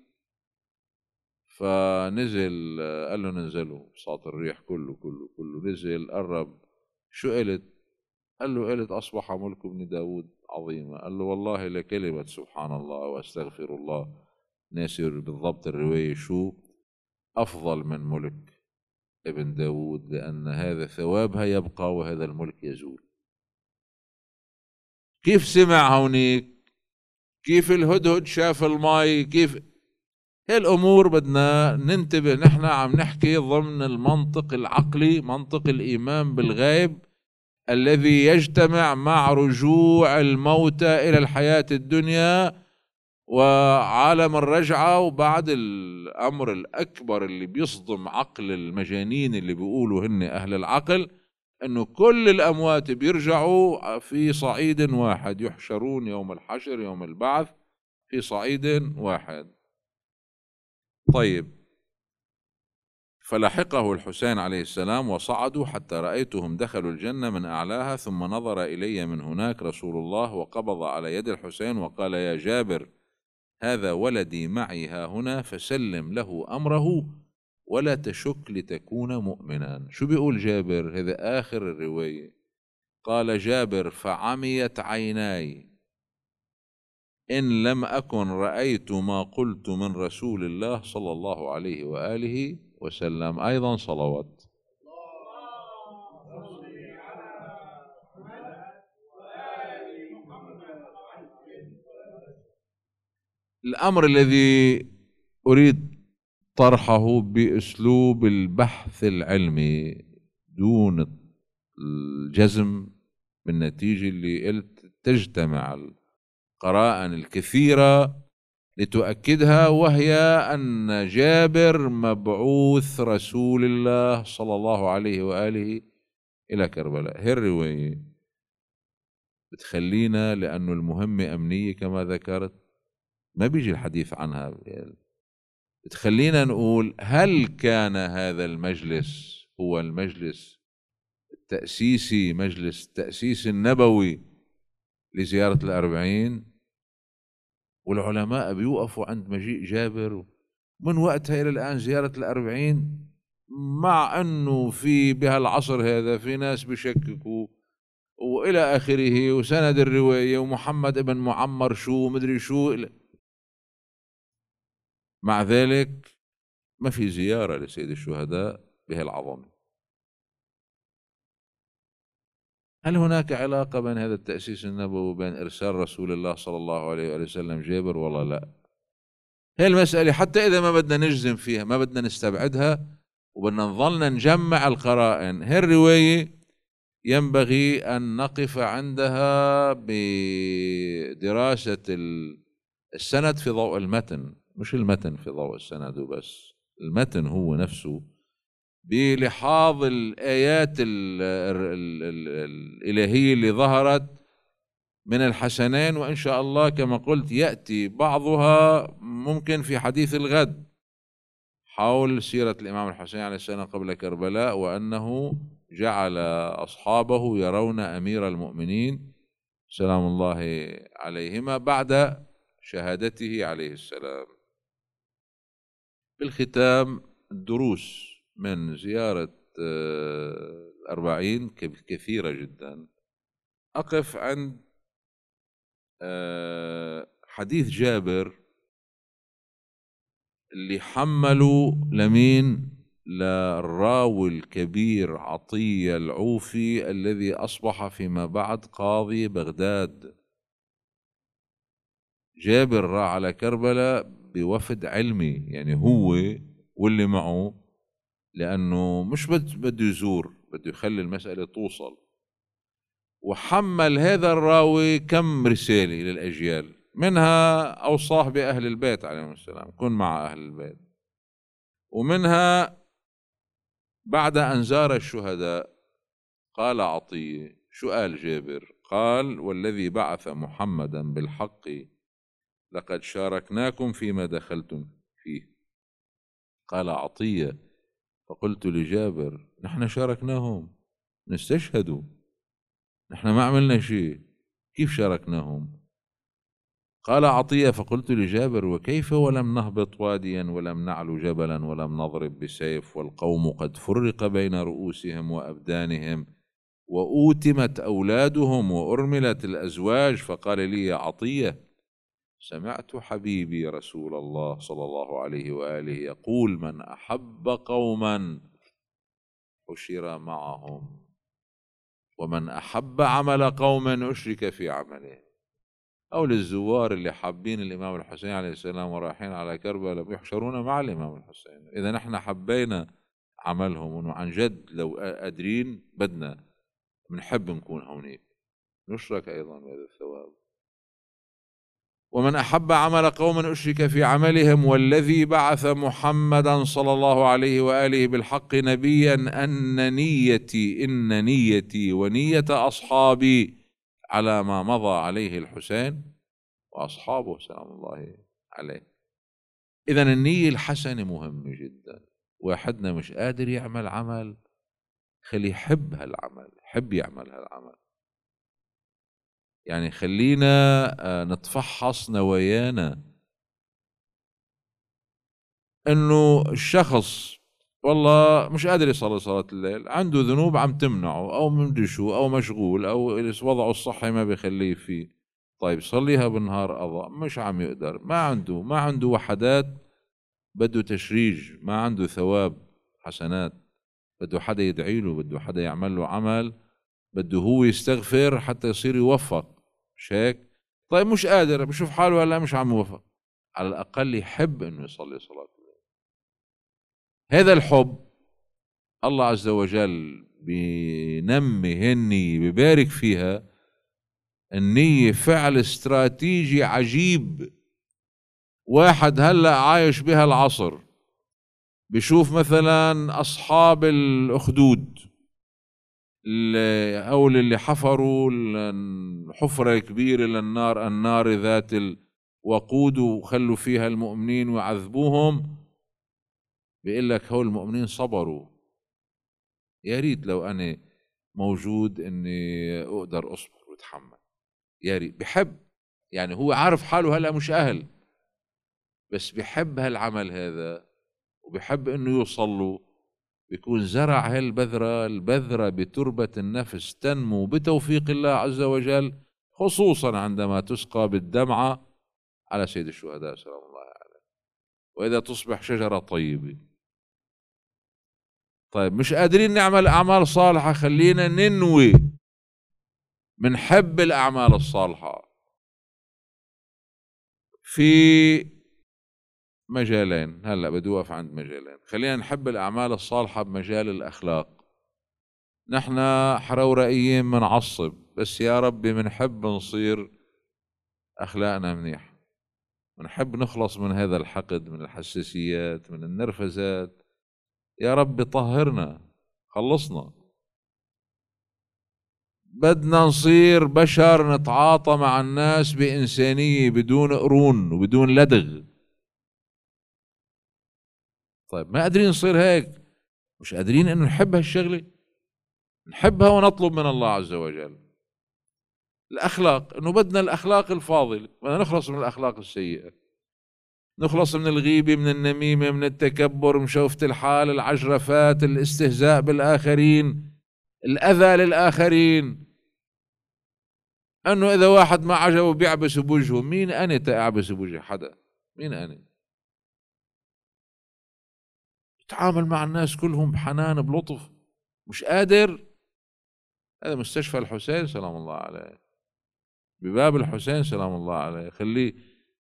فنزل قال له ننزلوا، بساط الريح كله كله كله نزل قرب. شو قلت؟ قال له قلت أصبح ملك ابن داود عظيما. قال له والله لكلمة سبحان الله واستغفر الله، ناسي بالضبط الرواية شو، أفضل من ملك ابن داود، لأن هذا ثوابها يبقى وهذا الملك يزول. كيف سمع هونيك؟ كيف الهدهد شاف الماي؟ كيف هي الأمور؟ بدنا ننتبه، نحن عم نحكي ضمن المنطق العقلي، منطق الإيمان بالغيب الذي يجتمع مع رجوع الموتى إلى الحياة الدنيا وعالم الرجعة. وبعد الأمر الأكبر اللي بيصدم عقل المجانين اللي بيقولوا هن أهل العقل، أنه كل الأموات بيرجعوا في صعيد واحد، يحشرون يوم الحشر يوم البعث في صعيد واحد. طيب، فلحقه الحسين عليه السلام وصعدوا حتى رأيتهم دخلوا الجنة من أعلاها، ثم نظر إلي من هناك رسول الله وقبض على يد الحسين وقال يا جابر هذا ولدي معي ها هنا، فسلم له أمره ولا تشك لتكون مؤمنا. شو بيقول جابر؟ هذا آخر الرواية. قال جابر فعميت عيناي إن لم أكن رأيت ما قلت من رسول الله صلى الله عليه وآله وسلم. أيضا صلوات. الأمر الذي أريد طرحه بأسلوب البحث العلمي دون الجزم بالنتيجة اللي قلت، تجتمع القرائن الكثيرة لتؤكدها، وهي أن جابر مبعوث رسول الله صلى الله عليه وآله إلى كربلاء. هي الرواية بتخلينا، لأنه المهمة أمنية كما ذكرت، ما بيجي الحديث عنها، بتخلينا نقول هل كان هذا المجلس هو المجلس التأسيسي، مجلس التأسيس النبوي لزيارة الأربعين؟ والعلماء بيوقفوا عند مجيء جابر من وقتها إلى الآن زيارة الأربعين، مع أنه في بهالعصر هذا في ناس بيشككوا وإلى آخره، وسند الرواية ومحمد ابن معمر شو مدري شو، مع ذلك ما في زيارة لسيد الشهداء بهالعظمة. هل هناك علاقة بين هذا التأسيس النبوي وبين إرسال رسول الله صلى الله عليه وسلم جابر؟ والله لا. هي المسألة حتى إذا ما بدنا نجزم فيها، ما بدنا نستبعدها، وبدنا نظلنا نجمع القرائن. هي الرواية ينبغي أن نقف عندها بدراسة السند في ضوء المتن، مش المتن في ضوء السند وبس، المتن هو نفسه بلحاظ الآيات ال ال ال الإلهية اللي ظهرت من الحسنين، وإن شاء الله كما قلت يأتي بعضها ممكن في حديث الغد حول سيرة الإمام الحسين عليه السلام قبل كربلاء، وأنه جعل أصحابه يرون أمير المؤمنين سلام الله عليهما بعد شهادته عليه السلام. بالختام، الدروس من زيارة الأربعين كثيرة جدا. أقف عند حديث جابر اللي حملوا لمين؟ للراوي الكبير عطية العوفي الذي أصبح فيما بعد قاضي بغداد. جابر راح على كربلاء بوفد علمي، يعني هو واللي معه، لأنه مش بده يزور، بده يخلي المسألة توصل. وحمل هذا الراوي كم رسالة للأجيال، منها أوصاه بأهل البيت عليهم السلام، كن مع أهل البيت. ومنها بعد أن زار الشهداء قال عطية، شو قال جابر؟ قال: والذي بعث محمدا بالحق لقد شاركناكم فيما دخلتم فيه. قال عطية: فقلت لجابر: نحن شاركناهم، نستشهدوا، نحن ما عملنا شيء، كيف شاركناهم؟ قال عطية: فقلت لجابر: وكيف ولم نهبط واديا ولم نعلو جبلا ولم نضرب بسيف والقوم قد فرق بين رؤوسهم وأبدانهم وأوتمت أولادهم وأرملت الأزواج؟ فقال لي يا عطية: سمعت حبيبي رسول الله صلى الله عليه وآله يقول: من أحب قوما حشر معهم، ومن أحب عمل قوم أشرك في عمله. أو للزوار اللي حابين الإمام الحسين عليه السلام ورايحين على كربلاء يحشرون مع الإمام الحسين. إذا نحن حبينا عملهم وإنه عن جد لو قادرين بدنا بنحب نكون هونيك، نشرك أيضا بهذا الثواب. ومن أحب عمل قوم أشرك في عملهم والذي بعث محمدا صلى الله عليه وآله بالحق نبيا أن نيتي إن نيتي ونية أصحابي على ما مضى عليه الحسين وأصحابه سلام الله عليه. إذن النية الحسنة مهمة جدا. واحدنا مش قادر يعمل عمل، خليه يحب هالعمل، يحب يعمل هالعمل. يعني خلينا نتفحص نوايانا، انه الشخص والله مش قادر يصلي صلاة الليل، عنده ذنوب عم تمنعه او مدري شو او مشغول او وضعه الصحي ما بيخليه فيه. طيب صليها بالنهار أضاء، مش عم يقدر، ما عنده ما عنده وحدات، بده تشريج، ما عنده ثواب حسنات، بده حدا يدعي له، بده حدا يعمل له عمل، بده هو يستغفر حتى يصير يوفق، مش هيك؟ طيب مش قادر، بشوف حاله هلا مش عم يوفق، على الأقل يحب إنه يصلي صلاة الليل. هذا الحب الله عز وجل بينمي هالنية، ببارك فيها. النية فعل استراتيجي عجيب. واحد هلأ عايش بها العصر بشوف مثلا أصحاب الأخدود أو اللي حفروا الحفرة كبيرة للنار، النار ذات الوقود، وخلوا فيها المؤمنين وعذبوهم، بيقول لك هول المؤمنين صبروا. يا ريت لو أنا موجود إني أقدر أصبر وأتحمل، يا ريت. بحب، يعني هو عارف حاله هلأ مش أهل، بس بحب هالعمل هذا وبحب إنه يوصل له. بيكون زرع هالبذرة، البذرة بتربة النفس تنمو بتوفيق الله عز وجل، خصوصا عندما تسقى بالدمعة على سيد الشهداء سلام الله عليه، وإذا تصبح شجرة طيبة. طيب مش قادرين نعمل أعمال صالحة، خلينا ننوي منحب الأعمال الصالحة في مجالين. هلأ بدي أوقف عند مجالين. خلينا نحب الأعمال الصالحة بمجال الأخلاق. نحن حرورائيين منعصب، بس يا ربي منحب نصير أخلاقنا منيح، منحب نخلص من هذا الحقد، من الحساسيات، من النرفزات. يا ربي طهرنا، خلصنا. بدنا نصير بشر نتعاطى مع الناس بإنسانية، بدون قرون وبدون لدغ. طيب ما قادرين نصير هيك، مش قادرين إنه نحب هالشغلة، نحبها ونطلب من الله عز وجل. الأخلاق، إنه بدنا الأخلاق الفاضلة، بدنا نخلص من الأخلاق السيئة، نخلص من الغيبة، من النميمة، من التكبر، من شوفة الحال، العجرفات، الاستهزاء بالآخرين، الأذى للآخرين. أنه إذا واحد ما عجبه بيعبس بوجهه، مين أنا تأعبس بوجه حدا؟ مين أنا؟ تعامل مع الناس كلهم بحنان بلطف، مش قادر. هذا مستشفى الحسين سلام الله عليه، بباب الحسين سلام الله عليه، خليه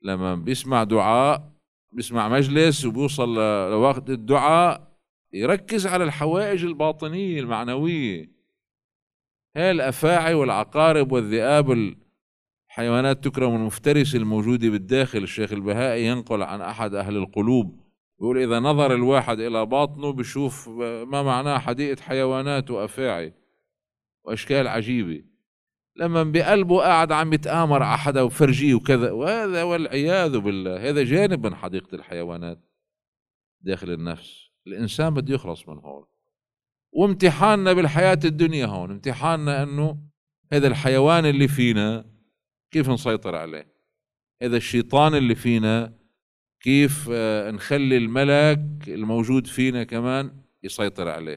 لما بيسمع دعاء، بيسمع مجلس وبيوصل لوقت الدعاء، يركز على الحوائج الباطنية المعنوية. هي الأفاعي والعقارب والذئاب، الحيوانات تكرم المفترس الموجودة بالداخل. الشيخ البهائي ينقل عن أحد أهل القلوب يقول إذا نظر الواحد إلى باطنه بشوف ما معناه حديقة حيوانات وأفاعي وأشكال عجيبة. لما بقلبه قاعد عم يتآمر على حدا وفرجيه وكذا، وهذا والعياذ بالله هذا جانب من حديقة الحيوانات داخل النفس. الإنسان بده يخلص من هون. وامتحاننا بالحياة الدنيا هون، امتحاننا أنه هذا الحيوان اللي فينا كيف نسيطر عليه، هذا الشيطان اللي فينا كيف نخلي الملك الموجود فينا كمان يسيطر عليه.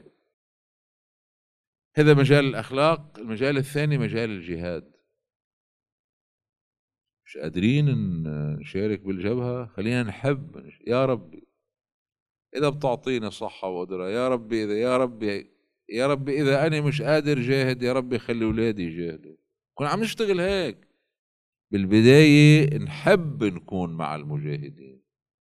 هذا مجال الأخلاق. المجال الثاني مجال الجهاد. مش قادرين نشارك بالجبهة، خلينا نحب. يا ربي إذا بتعطينا صحة وقدرة، يا ربي إذا يا ربي يا ربي إذا أنا مش قادر جاهد، يا ربي خلي أولادي يجاهدوا. كنا عم نشتغل هيك بالبداية، نحب نكون مع المجاهدين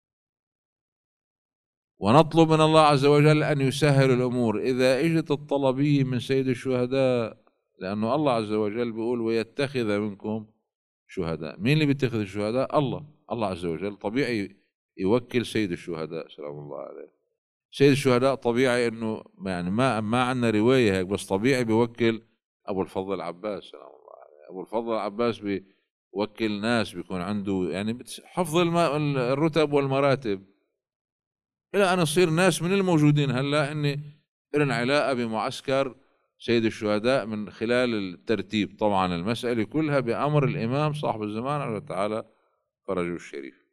ونطلب من الله عز وجل أن يسهل الأمور. إذا إجت الطلبية من سيد الشهداء، لأنه الله عز وجل بيقول ويتخذ منكم شهداء. مين اللي بيتخذ الشهداء؟ الله الله عز وجل. طبيعي يوكل سيد الشهداء سلام الله عليه. سيد الشهداء طبيعي انه يعني ما ما عندنا روايه هيك، بس طبيعي بيوكل ابو الفضل العباس سلام الله عليه. ابو الفضل العباس بيوكل ناس بيكون عنده يعني حفظ الرتب والمراتب، الى ان يصير ناس من الموجودين هلا اني لهم علاقه بمعسكر سيد الشهداء من خلال الترتيب. طبعا المساله كلها بامر الامام صاحب الزمان الله تعالى فرجه الشريف،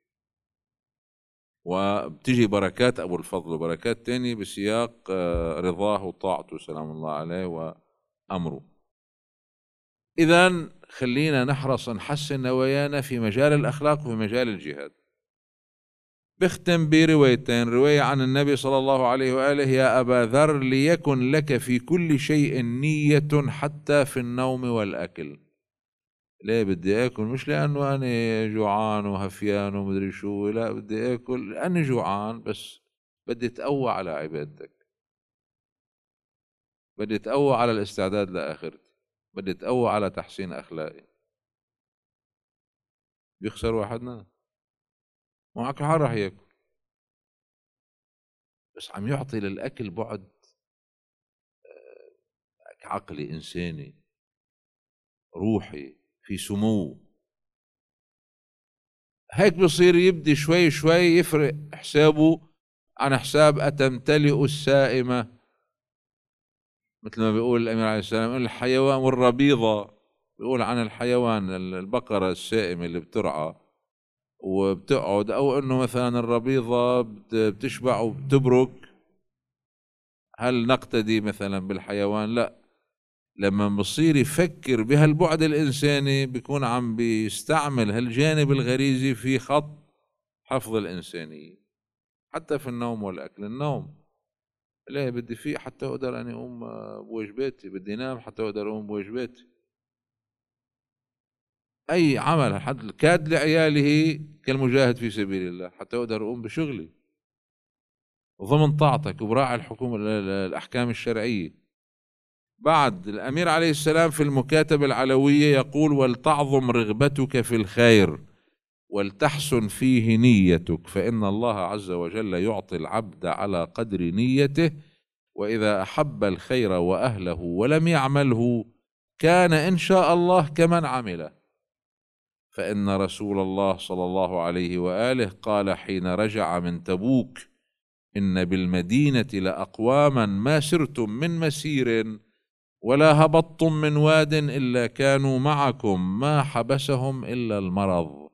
وبتجي بركات أبو الفضل وبركات تاني بسياق رضاه وطاعته سلام الله عليه وأمره. إذن خلينا نحرص نحسن نوايانا في مجال الأخلاق وفي مجال الجهاد. بختم بروايتين. رواية عن النبي صلى الله عليه وآله: يا أبا ذر ليكن لك في كل شيء نية حتى في النوم والأكل. ليه بدي اكل؟ مش لانه انا جوعان وهفيان ومدري شو، لا بدي اكل لاني جوعان، بس بدي اتقوى على عبادتك، بدي اتقوى على الاستعداد لاخرتي، بدي اتقوى على تحسين اخلاقي. بيخسر واحدنا؟ معك حال راح ياكل، بس عم يعطي للاكل بعد عقلي انساني روحي في سمو. هيك بصير يبدي شوي شوي يفرق حسابه عن حساب أتمتلئ السائمة، مثل ما بيقول الأمير عليه السلام الحيوان والربيضة. بيقول عن الحيوان البقرة السائمة اللي بترعى وبتقعد، أو أنه مثلا الربيضة بتشبع وبتبرك. هل نقتدي مثلا بالحيوان؟ لا. لما بصير يفكر بهالبعد الإنساني بيكون عم بيستعمل هالجانب الغريزي في خط حفظ الإنسانية حتى في النوم والأكل. النوم ليه بدي فيه حتى أقدر أني أقوم بواجباتي، بدي نام حتى أقدر أقوم بواجباتي. أي عمل حد كاد لعياله كالمجاهد في سبيل الله حتى أقدر أقوم بشغلي وضمن طاعتك وبراعي الحكومة الأحكام الشرعية. بعد الأمير عليه السلام في المكاتبة العلوية يقول: ولتعظم رغبتك في الخير ولتحسن فيه نيتك، فإن الله عز وجل يعطي العبد على قدر نيته، وإذا أحب الخير وأهله ولم يعمله كان إن شاء الله كمن عمله. فإن رسول الله صلى الله عليه وآله قال حين رجع من تبوك: إن بالمدينة لأقواما ما سرتم من مسير ولا هبطتم من واد إلا كانوا معكم ما حبسهم إلا المرض.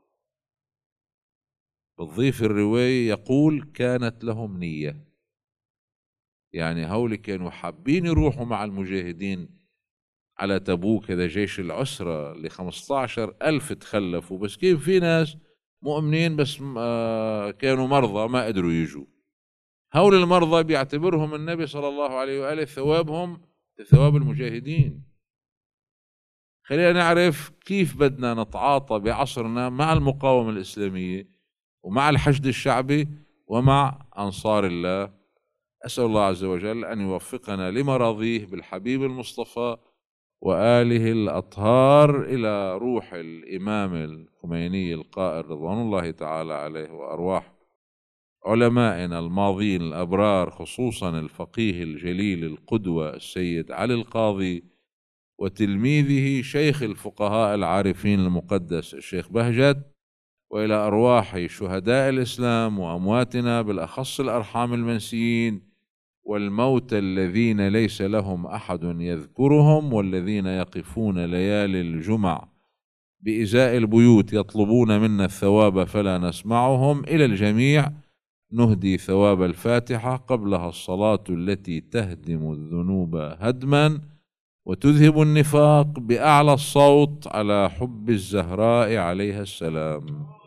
بالضيف الرواية يقول: كانت لهم نية، يعني هول كانوا حابين يروحوا مع المجاهدين على تبوك. هذا جيش العسرة اللي خمسة عشر ألف تخلفوا، بس كيف في ناس مؤمنين بس كانوا مرضى ما قدروا يجوا. هول المرضى بيعتبرهم النبي صلى الله عليه وآله ثوابهم ثواب المجاهدين. خلينا نعرف كيف بدنا نتعاطى بعصرنا مع المقاومة الإسلامية ومع الحشد الشعبي ومع أنصار الله. أسأل الله عز وجل أن يوفقنا لمراضيه بالحبيب المصطفى وآله الأطهار إلى روح الإمام الخميني القائل رضوان الله تعالى عليه، وأرواح علمائنا الماضين الأبرار، خصوصا الفقيه الجليل القدوة السيد علي القاضي، وتلميذه شيخ الفقهاء العارفين المقدس الشيخ بهجت، وإلى أرواح شهداء الإسلام وأمواتنا بالأخص الأرحام المنسيين والموتى الذين ليس لهم أحد يذكرهم، والذين يقفون ليالي الجمع بإزاء البيوت يطلبون منا الثواب فلا نسمعهم. إلى الجميع نهدي ثواب الفاتحة قبلها الصلاة التي تهدم الذنوب هدما وتذهب النفاق بأعلى الصوت على حب الزهراء عليها السلام.